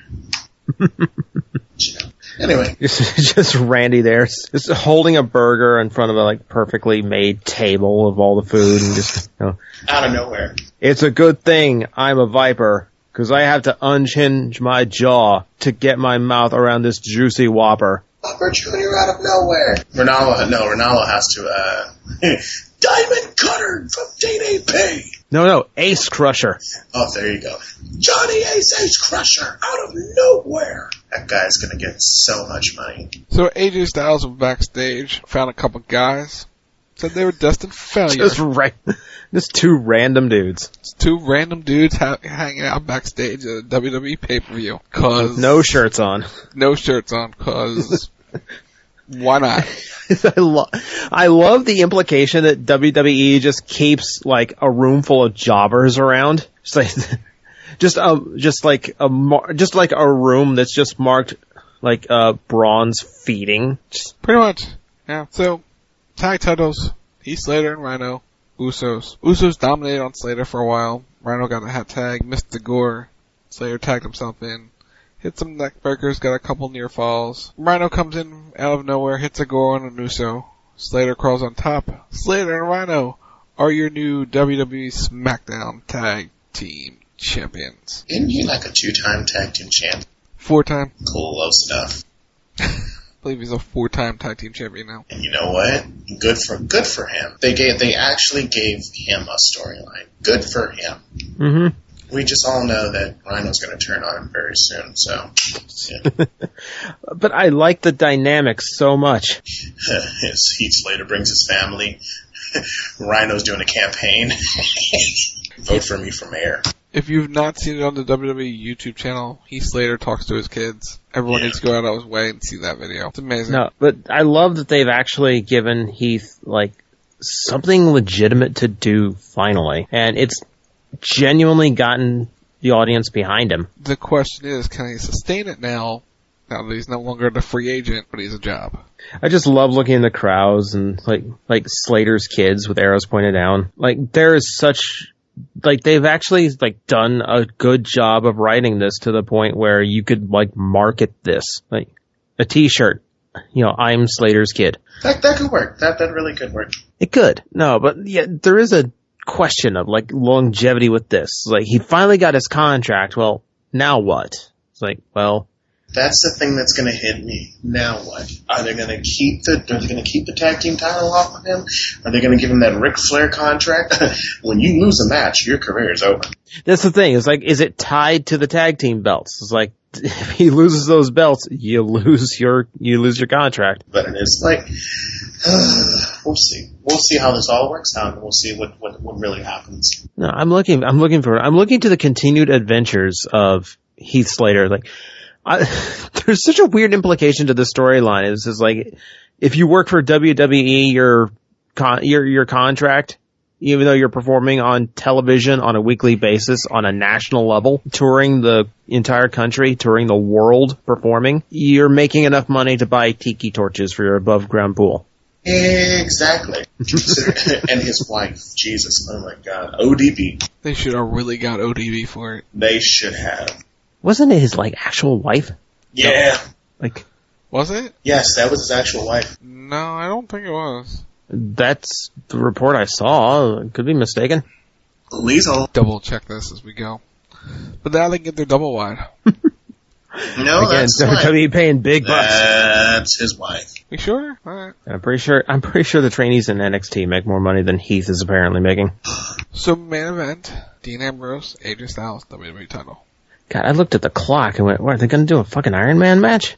You know. Anyway. Just, just Randy there, just holding a burger in front of a like perfectly made table of all the food and just, you know. Out of nowhere. It's a good thing I'm a Viper, because I have to unhinge my jaw to get my mouth around this juicy Whopper. Whopper Junior out of nowhere. Ronaldo, no, Ronaldo has to, uh, Diamond Cutter from D D P. No, no, Ace Crusher. Oh, there you go. Johnny Ace Ace Crusher out of nowhere. That guy's gonna get so much money. So A J Styles was backstage, found a couple guys, said they were destined for failure. Just, ra- just two random dudes. It's two random dudes ha- hanging out backstage at a W W E pay-per-view. Cause No shirts on. No shirts on, cause why not? I, lo- I love the implication that W W E just keeps like a room full of jobbers around. Just like, just a, just like a, mar- just like a room that's just marked like uh bronze feeding. Just Pretty much, yeah. So tag titles: Heath Slater and Rhino. Usos. Usos dominated on Slater for a while. Rhino got a hat tag, missed the gore. Slater tagged himself in. Hit some neck breakers, got a couple near falls. Rhino comes in out of nowhere, hits a gore on an Uso. Slater crawls on top. Slater and Rhino are your new W W E SmackDown Tag Team Champions. Isn't he like a two-time tag team champ? Four-time. Cool, low stuff. I believe he's a four-time tag team champion now. And you know what? Good for good for him. They gave they actually gave him a storyline. Good for him. Mm-hmm. We just all know that Rhino's going to turn on him very soon. So, yeah. But I like the dynamics so much. His Heath Slater brings his family. Rhino's doing a campaign. Vote for me for mayor. If you've not seen it on the W W E YouTube channel, Heath Slater talks to his kids. Everyone Yeah. needs to go out of his way and see that video. It's amazing. No, but I love that they've actually given Heath like something legitimate to do finally, and it's genuinely gotten the audience behind him. The question is, can he sustain it now, now that he's no longer the free agent, but he's a job? I just love looking in the crowds and like like Slater's kids with arrows pointed down. Like there is such like they've actually like done a good job of writing this to the point where you could like market this like a T-shirt. You know, I'm Slater's kid. That that could work. That that really could work. It could. No, but yeah, there is a question of like longevity with this. Like he finally got his contract. Well, now what? It's like, well, That's the thing that's going to hit me. Now what? Are they going to keep the Are they going to keep the tag team title off of him? Are they going to give him that Ric Flair contract? When you lose a match, your career is over. that's the thing. It's like, is it tied to the tag team belts? It's like if he loses those belts, you lose your you lose your contract. But it is like, we'll see. We'll see how this all works out, and we'll see what, what, what really happens. No, I'm looking. I'm looking for. I'm looking to the continued adventures of Heath Slater. Like, I, there's such a weird implication to the storyline. It's just like, if you work for W W E, your con, your your contract, even though you're performing on television on a weekly basis on a national level, touring the entire country, touring the world, performing, you're making enough money to buy tiki torches for your above ground pool. Exactly. And his wife, Jesus, oh my God, O D B. They should have really got O D B for it. They should have. Wasn't it his like actual wife? Yeah. Like, was it? Yes, that was his actual wife. No, I don't think it was. That's the report I saw. Could be mistaken. Please hold. Double check this as we go. But now they can get their double wide. No, Again, that's W W E wife. paying big bucks. That's his wife. You sure? All right. I'm pretty sure. I'm pretty sure the trainees in N X T make more money than Heath is apparently making. So main event: Dean Ambrose, A J Styles, W W E title. God, I looked at the clock and went, "What are they going to do? A fucking Iron Man match?"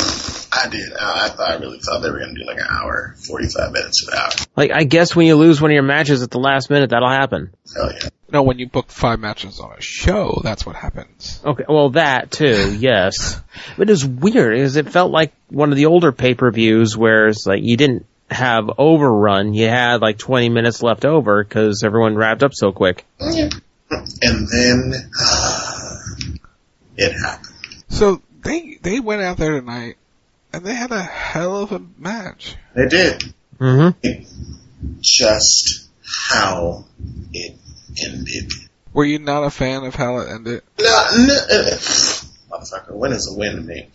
I did. I, I thought I really thought they were going to do like an hour, forty-five minutes to an hour. Like, I guess when you lose one of your matches at the last minute, that'll happen. Hell yeah. No, when you book five matches on a show, that's what happens. Okay, well, that too, yes. But it's weird, because it felt like one of the older pay-per-views where it's like you didn't have overrun, you had like twenty minutes left over because everyone wrapped up so quick. Yeah. And then uh, it happened. So they they went out there tonight, and they had a hell of a match. They did. Mm-hmm. Just how it ended. Were you not a fan of how it ended? No, no, uh, motherfucker, win is a win to me.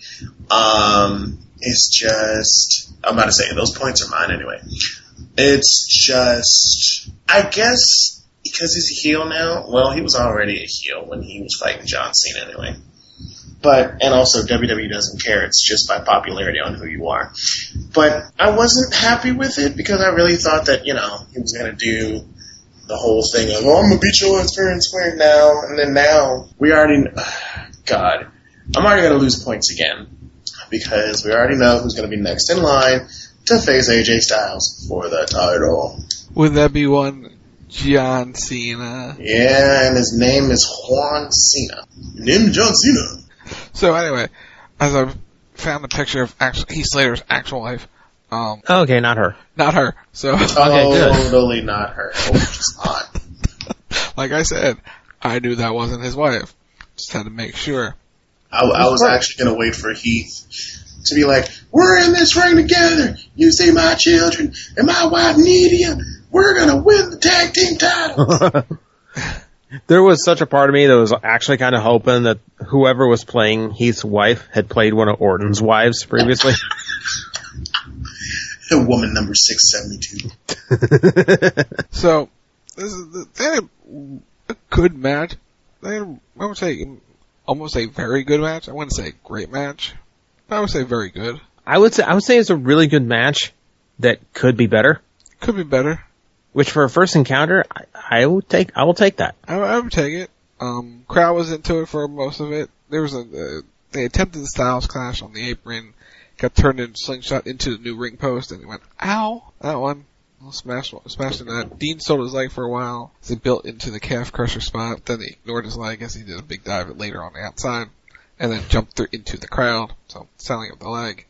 Um, it's just, I'm about to say, those points are mine anyway. It's just, I guess, because he's a heel now, well, he was already a heel when he was fighting John Cena anyway. But, and also W W E doesn't care, it's just by popularity on who you are. But I wasn't happy with it because I really thought that, you know, he was going to do the whole thing of, oh, I'm going to beat your ass fair and square now. And then now, we already, God, I'm already going to lose points again. Because we already know who's going to be next in line to face A J Styles for the title. Would that be one John Cena? Yeah, and his name is Juan Cena. Name John Cena. So anyway, as I found a picture of actual, Heath Slater's actual wife. Um, okay, not her. Not her. So okay, good. Totally not her. Oh, just not. Like I said, I knew that wasn't his wife. Just had to make sure. I, I was actually going to wait for Heath to be like, we're in this ring together. You see my children and my wife Nidia. We're going to win the tag team title. There was such a part of me that was actually kind of hoping that whoever was playing Heath's wife had played one of Orton's wives previously. Woman number six seventy-two. So, this is, they had a good match. They had, I would say, almost a very good match. I wouldn't say a great match. I would say very good. I would say I would say it's a really good match that could be better. Could be better. Which for a first encounter, I, I will take. I will take that. I, I would take it. Um, crowd was into it for most of it. There was a uh, they attempted the Styles Clash on the apron, got turned into slingshot into the new ring post, and he went ow. That one, smashed smashed in that. Dean sold his leg for a while. They built into the calf crusher spot. Then he ignored his leg as he did a big dive later on the outside, and then jumped through into the crowd. So selling up the leg.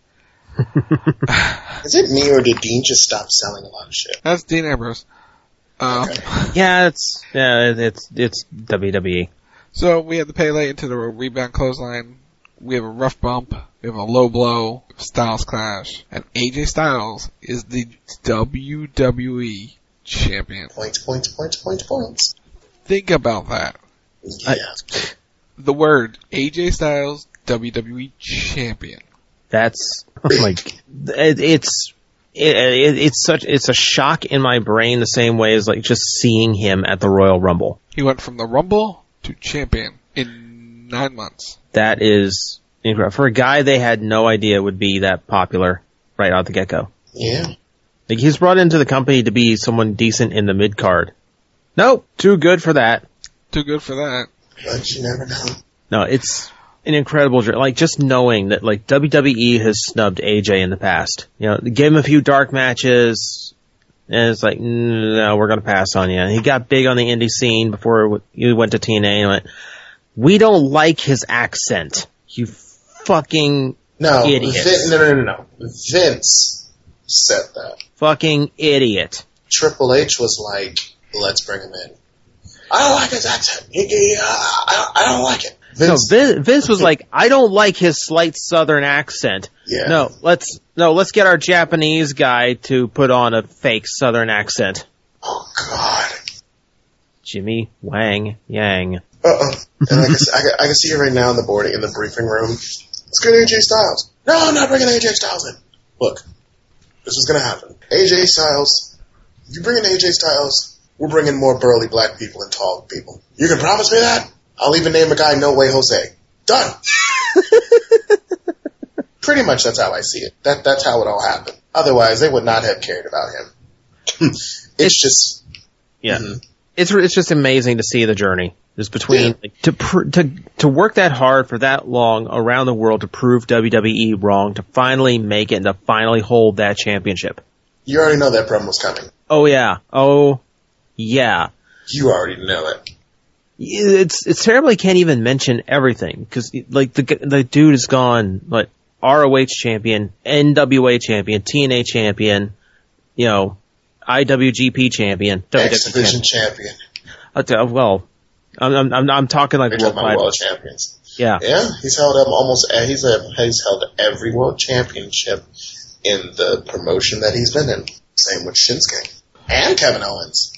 Is it me or did Dean just stop selling a lot of shit? That's Dean Ambrose. Um, okay. Yeah, it's yeah, it's it's W W E. So we had the Pele into the rebound clothesline. We have a rough bump. We have a low blow. Styles Clash, and A J Styles is the W W E champion. Points, points, points, points, points. Think about that. Yeah. I, the word A J Styles, W W E champion. That's like it, it's it, it, it's such it's a shock in my brain the same way as like just seeing him at the Royal Rumble. He went from the Rumble to champion in nine months. That is incredible for a guy they had no idea would be that popular right out the get go. Yeah, like he's brought into the company to be someone decent in the mid card. Nope, too good for that. Too good for that. But you never know. No, it's an incredible, like just knowing that like W W E has snubbed A J in the past. You know, gave him a few dark matches, and it's like, no, we're gonna pass on you. And he got big on the indie scene before he went to T N A and went, we don't like his accent. You fucking no, idiot. Vin, no, no, no, no. Vince said that. Fucking idiot. Triple H was like, let's bring him in. I don't like his accent. He, he, uh, I, I don't like it. Vince, no, Vince, Vince was like, I don't like his slight southern accent. Yeah. No, let's no, let's get our Japanese guy to put on a fake southern accent. Oh God. Jimmy Wang Yang. Uh-uh. And I can, I, can, I can see you right now in the board in the briefing room. Let's get A J Styles. No, I'm not bringing A J Styles in. Look, this is gonna happen. A J Styles. If you bring in A J Styles, we're bringing more burly black people and tall people. You can promise me that? I'll even name a guy No Way Jose. Done. Pretty much that's how I see it. That That's how it all happened. Otherwise, they would not have cared about him. it's, it's just... Yeah. Mm-hmm. It's it's just amazing to see the journey. Just between yeah. like, to pr- to to work that hard for that long around the world to prove W W E wrong, to finally make it and to finally hold that championship. You already know that promo was coming. Oh yeah. Oh yeah. You already know it. It's it's terrible he can't even mention everything because like the the dude is gone like R O H champion, N W A champion, T N A champion, you know, I W G P champion, X Division champion. champion. Well, I'm I'm I'm talking like world, world champions. Yeah, yeah. He's held up almost. He's a he's held every world championship in the promotion that he's been in. Same with Shinsuke and Kevin Owens.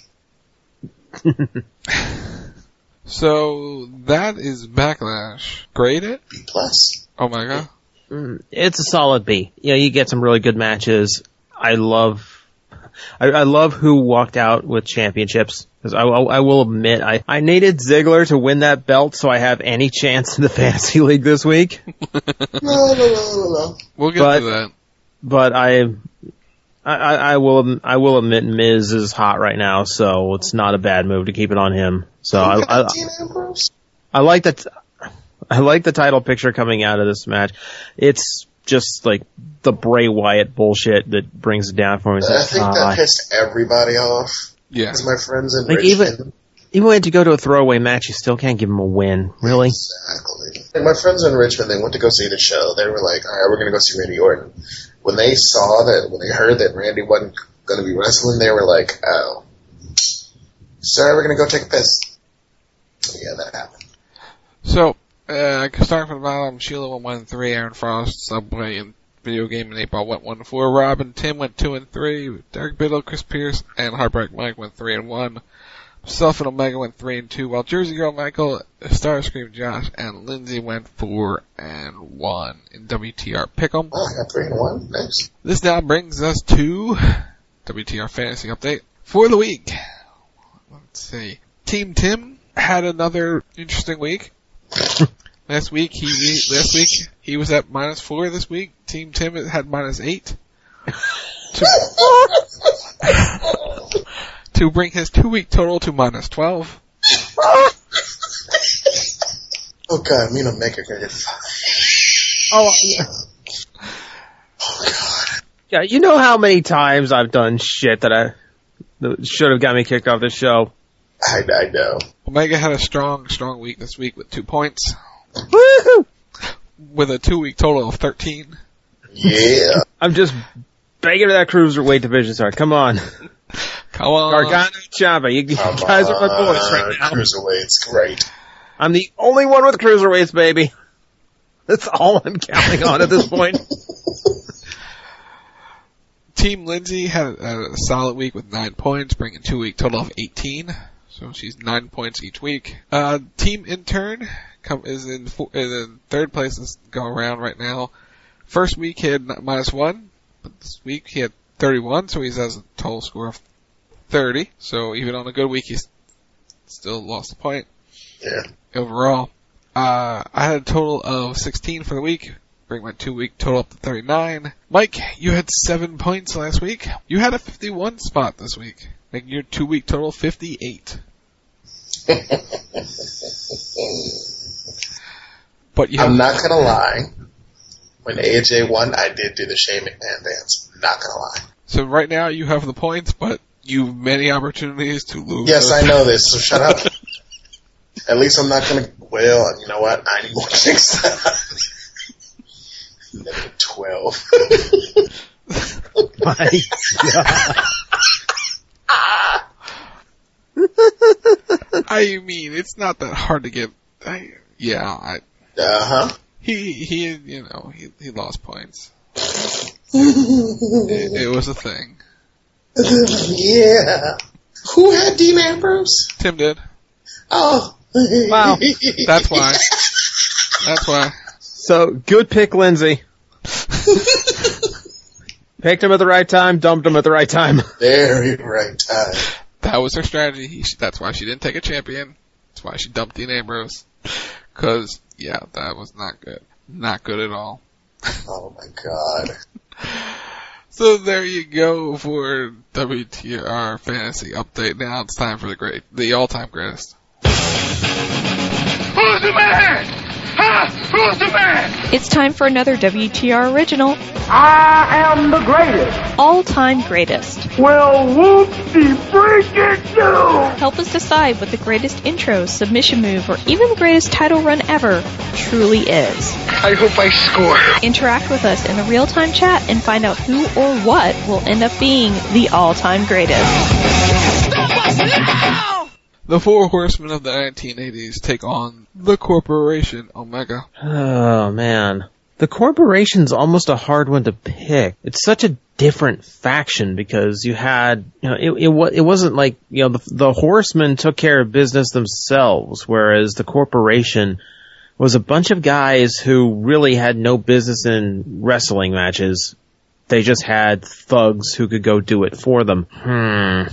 So that is Backlash. Grade it? B plus. Oh my god. Mm, it's a solid B. You know, you get some really good matches. I love. I, I love who walked out with championships. Because I, I, I will admit, I, I needed Ziggler to win that belt so I have any chance in the fantasy league this week. no, no, no, no, no. We'll get but, to that. But I, I, I will, I will admit Miz is hot right now, so it's not a bad move to keep it on him. So I, I, I like that. I like the title picture coming out of this match. It's just like the Bray Wyatt bullshit that brings it down for me. I think that uh, pissed everybody off. Yeah. Because my friends in like Richmond. Even, even when you go to a throwaway match, you still can't give them a win. Really? Exactly. Like my friends in Richmond, they went to go see the show. They were like, all right, we're going to go see Randy Orton. When they saw that, when they heard that Randy wasn't going to be wrestling, they were like, oh. Sorry, we're going to go take a piss. Yeah, that happened. So, Uh, starting from the bottom, Sheila went one and three, Aaron Frost, Subway, and Video Game and eight ball went one and four. Rob and Tim went two and three. Derek Biddle, Chris Pierce, and Heartbreak Mike went three and one. Myself and Omega went three and two, while Jersey Girl Michael, Starscream Josh, and Lindsay went four and one in W T R Pick'em. Oh, I got three and one. Nice. This now brings us to W T R Fantasy Update for the week. Let's see. Team Tim had another interesting week. Last week he last week he was at minus four. This week Team Tim had minus eight. To, to bring his two week total to minus twelve. Oh god, me and Omega are gonna get five. Oh yeah. Oh god. Yeah, you know how many times I've done shit that I that should have got me kicked off the show. I, I know. Omega had a strong, strong week this week with two points. Woohoo! With a two-week total of thirteen. Yeah. I'm just begging for that cruiserweight division start. Come on. Come on. Gargano, Ciampa, you, you guys are my boys right now. Cruiserweight's great. I'm the only one with cruiserweights, baby. That's all I'm counting on at this point. Team Lindsay had a, a solid week with nine points, bringing a two-week total of eighteen. So she's nine points each week. Uh, Team Intern come, is in, four, is in third place this go around right now. First week he had minus one, but this week he had thirty-one, so he has a total score of thirty. So even on a good week, he's still lost a point. Yeah. Overall. Uh, I had a total of sixteen for the week. Bring my two-week total up to thirty-nine. Mike, you had seven points last week. You had a fifty-one spot this week, making your two-week total fifty-eight. But you have I'm not gonna lie. When A J won, I did do the Shane McMahon dance. I'm not gonna lie. So right now you have the points, but you have many opportunities to lose. Yes, I know this, so shut up. At least I'm not gonna, well, you know what? I need more kicks. Negative twelve. My God. I mean, it's not that hard to get. I, yeah, I. Uh huh. He he, you know, he he lost points. it, it was a thing. Yeah. Who had Dean Ambrose? Tim did. Oh. Wow. That's why. That's why. So good pick, Lindsay. Picked him at the right time, dumped him at the right time. Very right time. that was her strategy. He, that's why she didn't take a champion. That's why she dumped Dean Ambrose. Cause, yeah, that was not good. Not good at all. Oh my god. So there you go for W T R Fantasy Update. Now it's time for the great, the all-time greatest. Who's the man? Huh? Who's the man? It's time for another W T R original. I am the greatest. All-time greatest. Well, whoop-de freaking do. Help us decide what the greatest intro, submission move, or even the greatest title run ever truly is. I hope I score. Interact with us in the real-time chat and find out who or what will end up being the all-time greatest. Stop us now! The Four Horsemen of the nineteen eighties take on the Corporation Omega. Oh, man. The Corporation's almost a hard one to pick. It's such a different faction because you had, you know, it, it, it wasn't like, you know, the, the Horsemen took care of business themselves, whereas the Corporation was a bunch of guys who really had no business in wrestling matches. They just had thugs who could go do it for them. Hmm.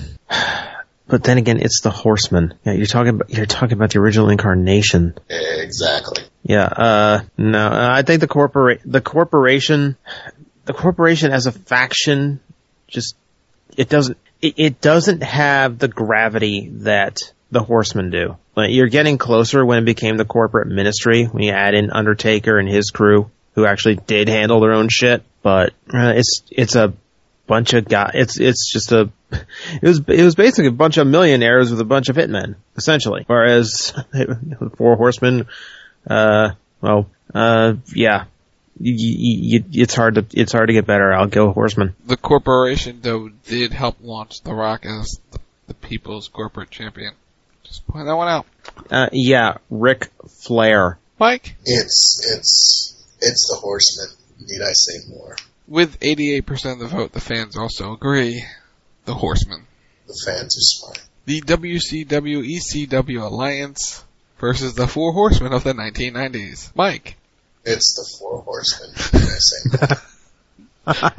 But then again, it's the Horsemen. Yeah, you're talking about, you're talking about the original incarnation. Exactly. Yeah, uh, no, I think the corpora- the corporation, the corporation as a faction, just, it doesn't, it, it doesn't have the gravity that the Horsemen do. Like, you're getting closer when it became the corporate ministry, when you add in Undertaker and his crew, who actually did handle their own shit, but, uh, it's, it's a bunch of guys, it's, it's just a, it was, it was basically a bunch of millionaires with a bunch of hitmen, essentially. Whereas, the Four Horsemen, uh, well, uh, yeah, you, you, you, it's hard to, it's hard to get better. I'll go Horsemen. The Corporation, though, did help launch The Rock as the, the people's corporate champion. Just point that one out. Uh, yeah, Ric Flair. Mike? It's, it's, it's the Horsemen. Need I say more? With eighty-eight percent of the vote, the fans also agree. The Horsemen. The fans are smart. The W C W E C W Alliance versus the Four Horsemen of the nineteen nineties. Mike? It's the Four Horsemen. Need I say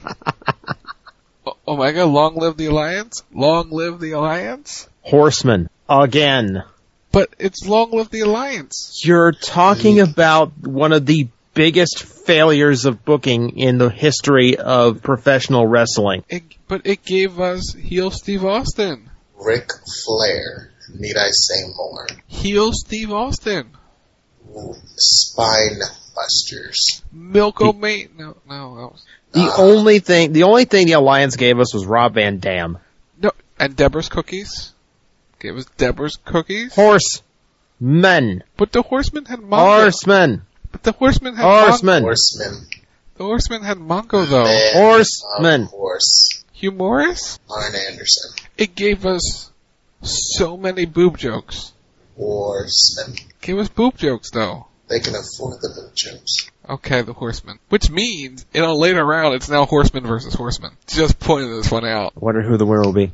more? Omega, long live the Alliance? Long live the Alliance? Horsemen. Again. But it's long live the Alliance. You're talking about one of the biggest failures of booking in the history of professional wrestling. It, but it gave us heel Steve Austin. Ric Flair. Need I say more? Heel Steve Austin. Ooh, spine busters. Milk O'May. No, no. That was... The uh, only thing, the only thing the Alliance gave us was Rob Van Dam. No, and Deborah's Cookies. Gave us Deborah's Cookies. Horsemen. But the Horsemen had Mongo. Horsemen. But the Horsemen had Horsemen. Mongo. Horsemen. The Horsemen had Mongo, though. Man Horsemen. Horse. Hugh Morris? Arn Anderson. It gave us so many boob jokes. Horsemen. Gave us boob jokes, though. They can afford the boob jokes. Okay, the Horsemen. Which means, in a later round, it's now Horsemen versus Horsemen. Just pointing this one out. I wonder who the winner will be.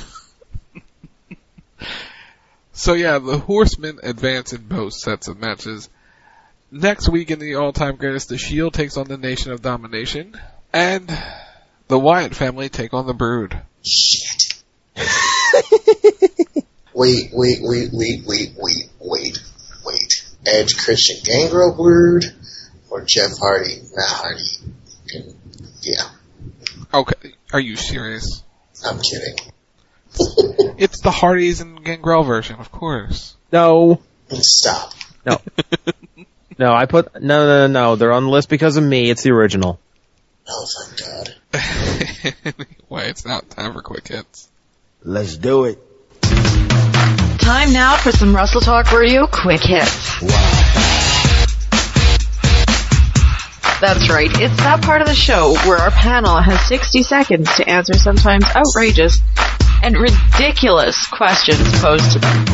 So yeah, the Horsemen advance in both sets of matches. Next week in the all-time greatest, the Shield takes on the Nation of Domination, and the Wyatt family take on the Brood. Shit. wait, wait, wait, wait, wait, wait, wait, wait. Edge, Christian Gangrel Brood, or Jeff Hardy, Matt Hardy? Can, yeah. Okay, are you serious? I'm kidding. It's the Hardys and Gangrel version, of course. No. Stop. No. No, I put, no, no, no, no, they're on the list because of me, it's the original. Oh, thank God. Anyway, it's now time for quick hits. Let's do it. Time now for some Wrestle Talk Radio quick hits. Wow. That's right, it's that part of the show where our panel has sixty seconds to answer sometimes outrageous and ridiculous questions posed to them.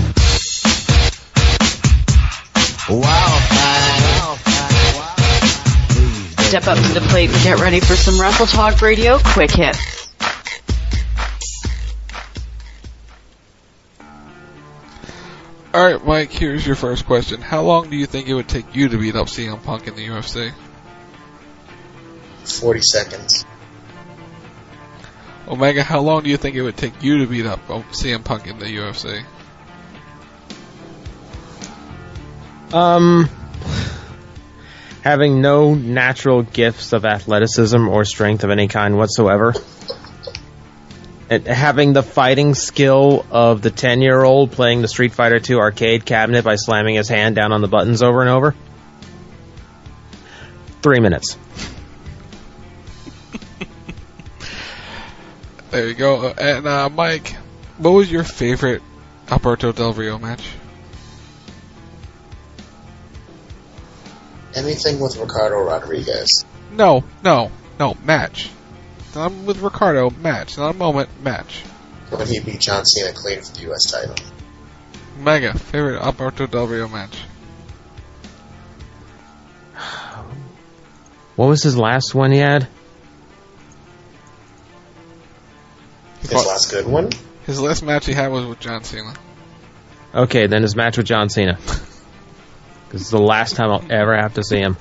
Wow, wow, wow. Step up to the plate and get ready for some Wrestle Talk Radio quick hits. Alright, Mike, here's your first question. How long do you think it would take you to beat up C M Punk in the U F C? Forty seconds. Omega, how long do you think it would take you to beat up C M Punk in the U F C? Um, having no natural gifts of athleticism or strength of any kind whatsoever. And having the fighting skill of the ten-year-old playing the Street Fighter two arcade cabinet by slamming his hand down on the buttons over and over. Three minutes. There you go. And uh, Mike, what was your favorite Alberto Del Rio match? Anything with Ricardo Rodriguez. No, no, no, match. Not with Ricardo, match. Not a moment, match. When he beat John Cena clean for the U S title. Mega, favorite Alberto Del Rio match? What was his last one he had? His last good one? His last match he had was with John Cena. Okay, then his match with John Cena. This is the last time I'll ever have to see him.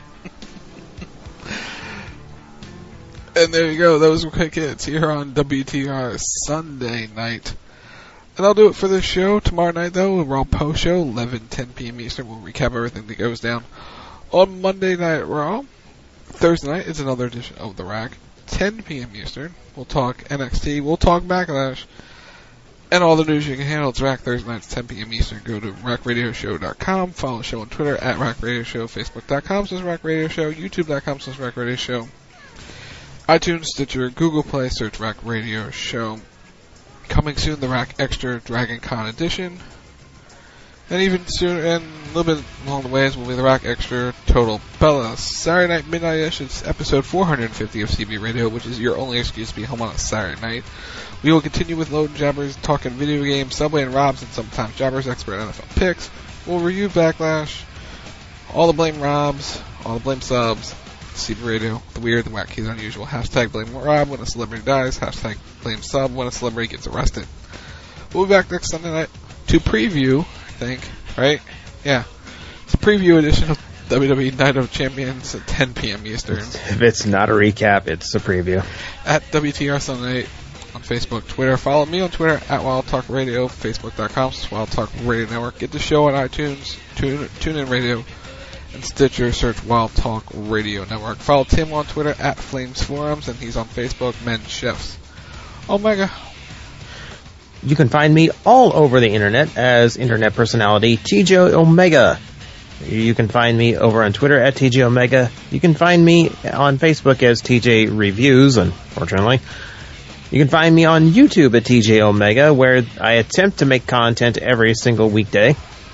And there you go. Those were quick hits here on W T R Sunday night. And I'll do it for this show. Tomorrow night, though, a Raw post show, eleven, ten p.m. Eastern. We'll recap everything that goes down on Monday Night Raw. Thursday night is another edition of The Rack, ten p.m. Eastern. We'll talk N X T. We'll talk Backlash. And all the news you can handle. It's Rack Thursday nights, ten p.m. Eastern. Go to rack radio show dot com. Follow the show on Twitter at Rack Radio Show. Facebook dot com slash Rack Radio Show. YouTube dot com slash Rack Radio Show. iTunes, Stitcher, Google Play. Search Rack Radio Show. Coming soon, the Rack Extra Dragon Con Edition. And even sooner, and a little bit along the ways, will be the Rack Extra Total Bellas. Saturday night, midnight-ish, it's episode four hundred fifty of C B Radio, which is your only excuse to be home on a Saturday night. We will continue with Load and Jabbers, talking video games, Subway and Robs, and sometimes Jabbers, expert N F L picks. We'll review Backlash, all the blame Robs, all the blame subs, C B Radio, the weird, the wacky, the unusual, hashtag blame Rob when a celebrity dies, hashtag blame sub when a celebrity gets arrested. We'll be back next Sunday night to preview, I think, right? Yeah. It's a preview edition of W W E Night of Champions at ten p.m. Eastern. If it's not a recap, it's a preview. At W T R Sunday night on Facebook, Twitter. Follow me on Twitter at Wild Talk Radio, Facebook dot com slash Wild Talk Radio Network. Get the show on iTunes, tune, tune in radio, and Stitcher. Search Wild Talk Radio Network. Follow Tim on Twitter at Flames Forums, and he's on Facebook, Men's Chefs. Omega. You can find me all over the internet as internet personality T J Omega. You can find me over on Twitter at T J Omega. You can find me on Facebook as T J Reviews, unfortunately. You can find me on YouTube at T J Omega, where I attempt to make content every single weekday.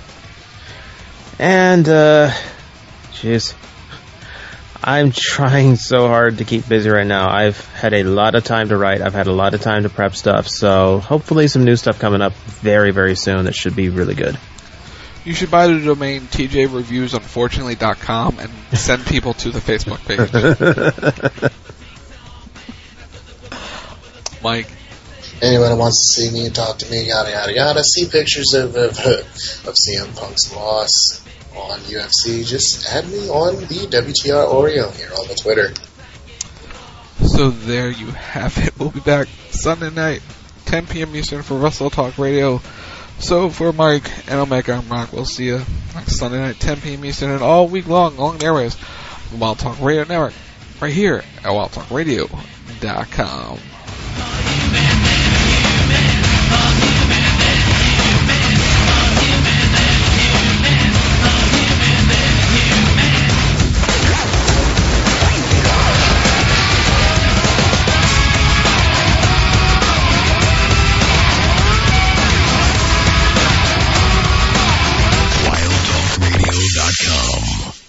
And, uh, jeez, I'm trying so hard to keep busy right now. I've had a lot of time to write. I've had a lot of time to prep stuff. So hopefully some new stuff coming up very, very soon that should be really good. You should buy the domain T J Reviews Unfortunately dot com and send people to the Facebook page. Mike. Anyone who wants to see me and talk to me, yada, yada, yada, see pictures of, of, of C M Punk's loss on U F C, just add me on the W T R Oreo here on the Twitter. So there you have it. We'll be back Sunday night, ten p.m. Eastern for Wrestle Talk Radio. So for Mike and Omega, I'm Rock. We'll see you next Sunday night, ten p.m. Eastern, and all week long along the airways, the Wild Talk Radio Network, right here at wild talk radio dot com.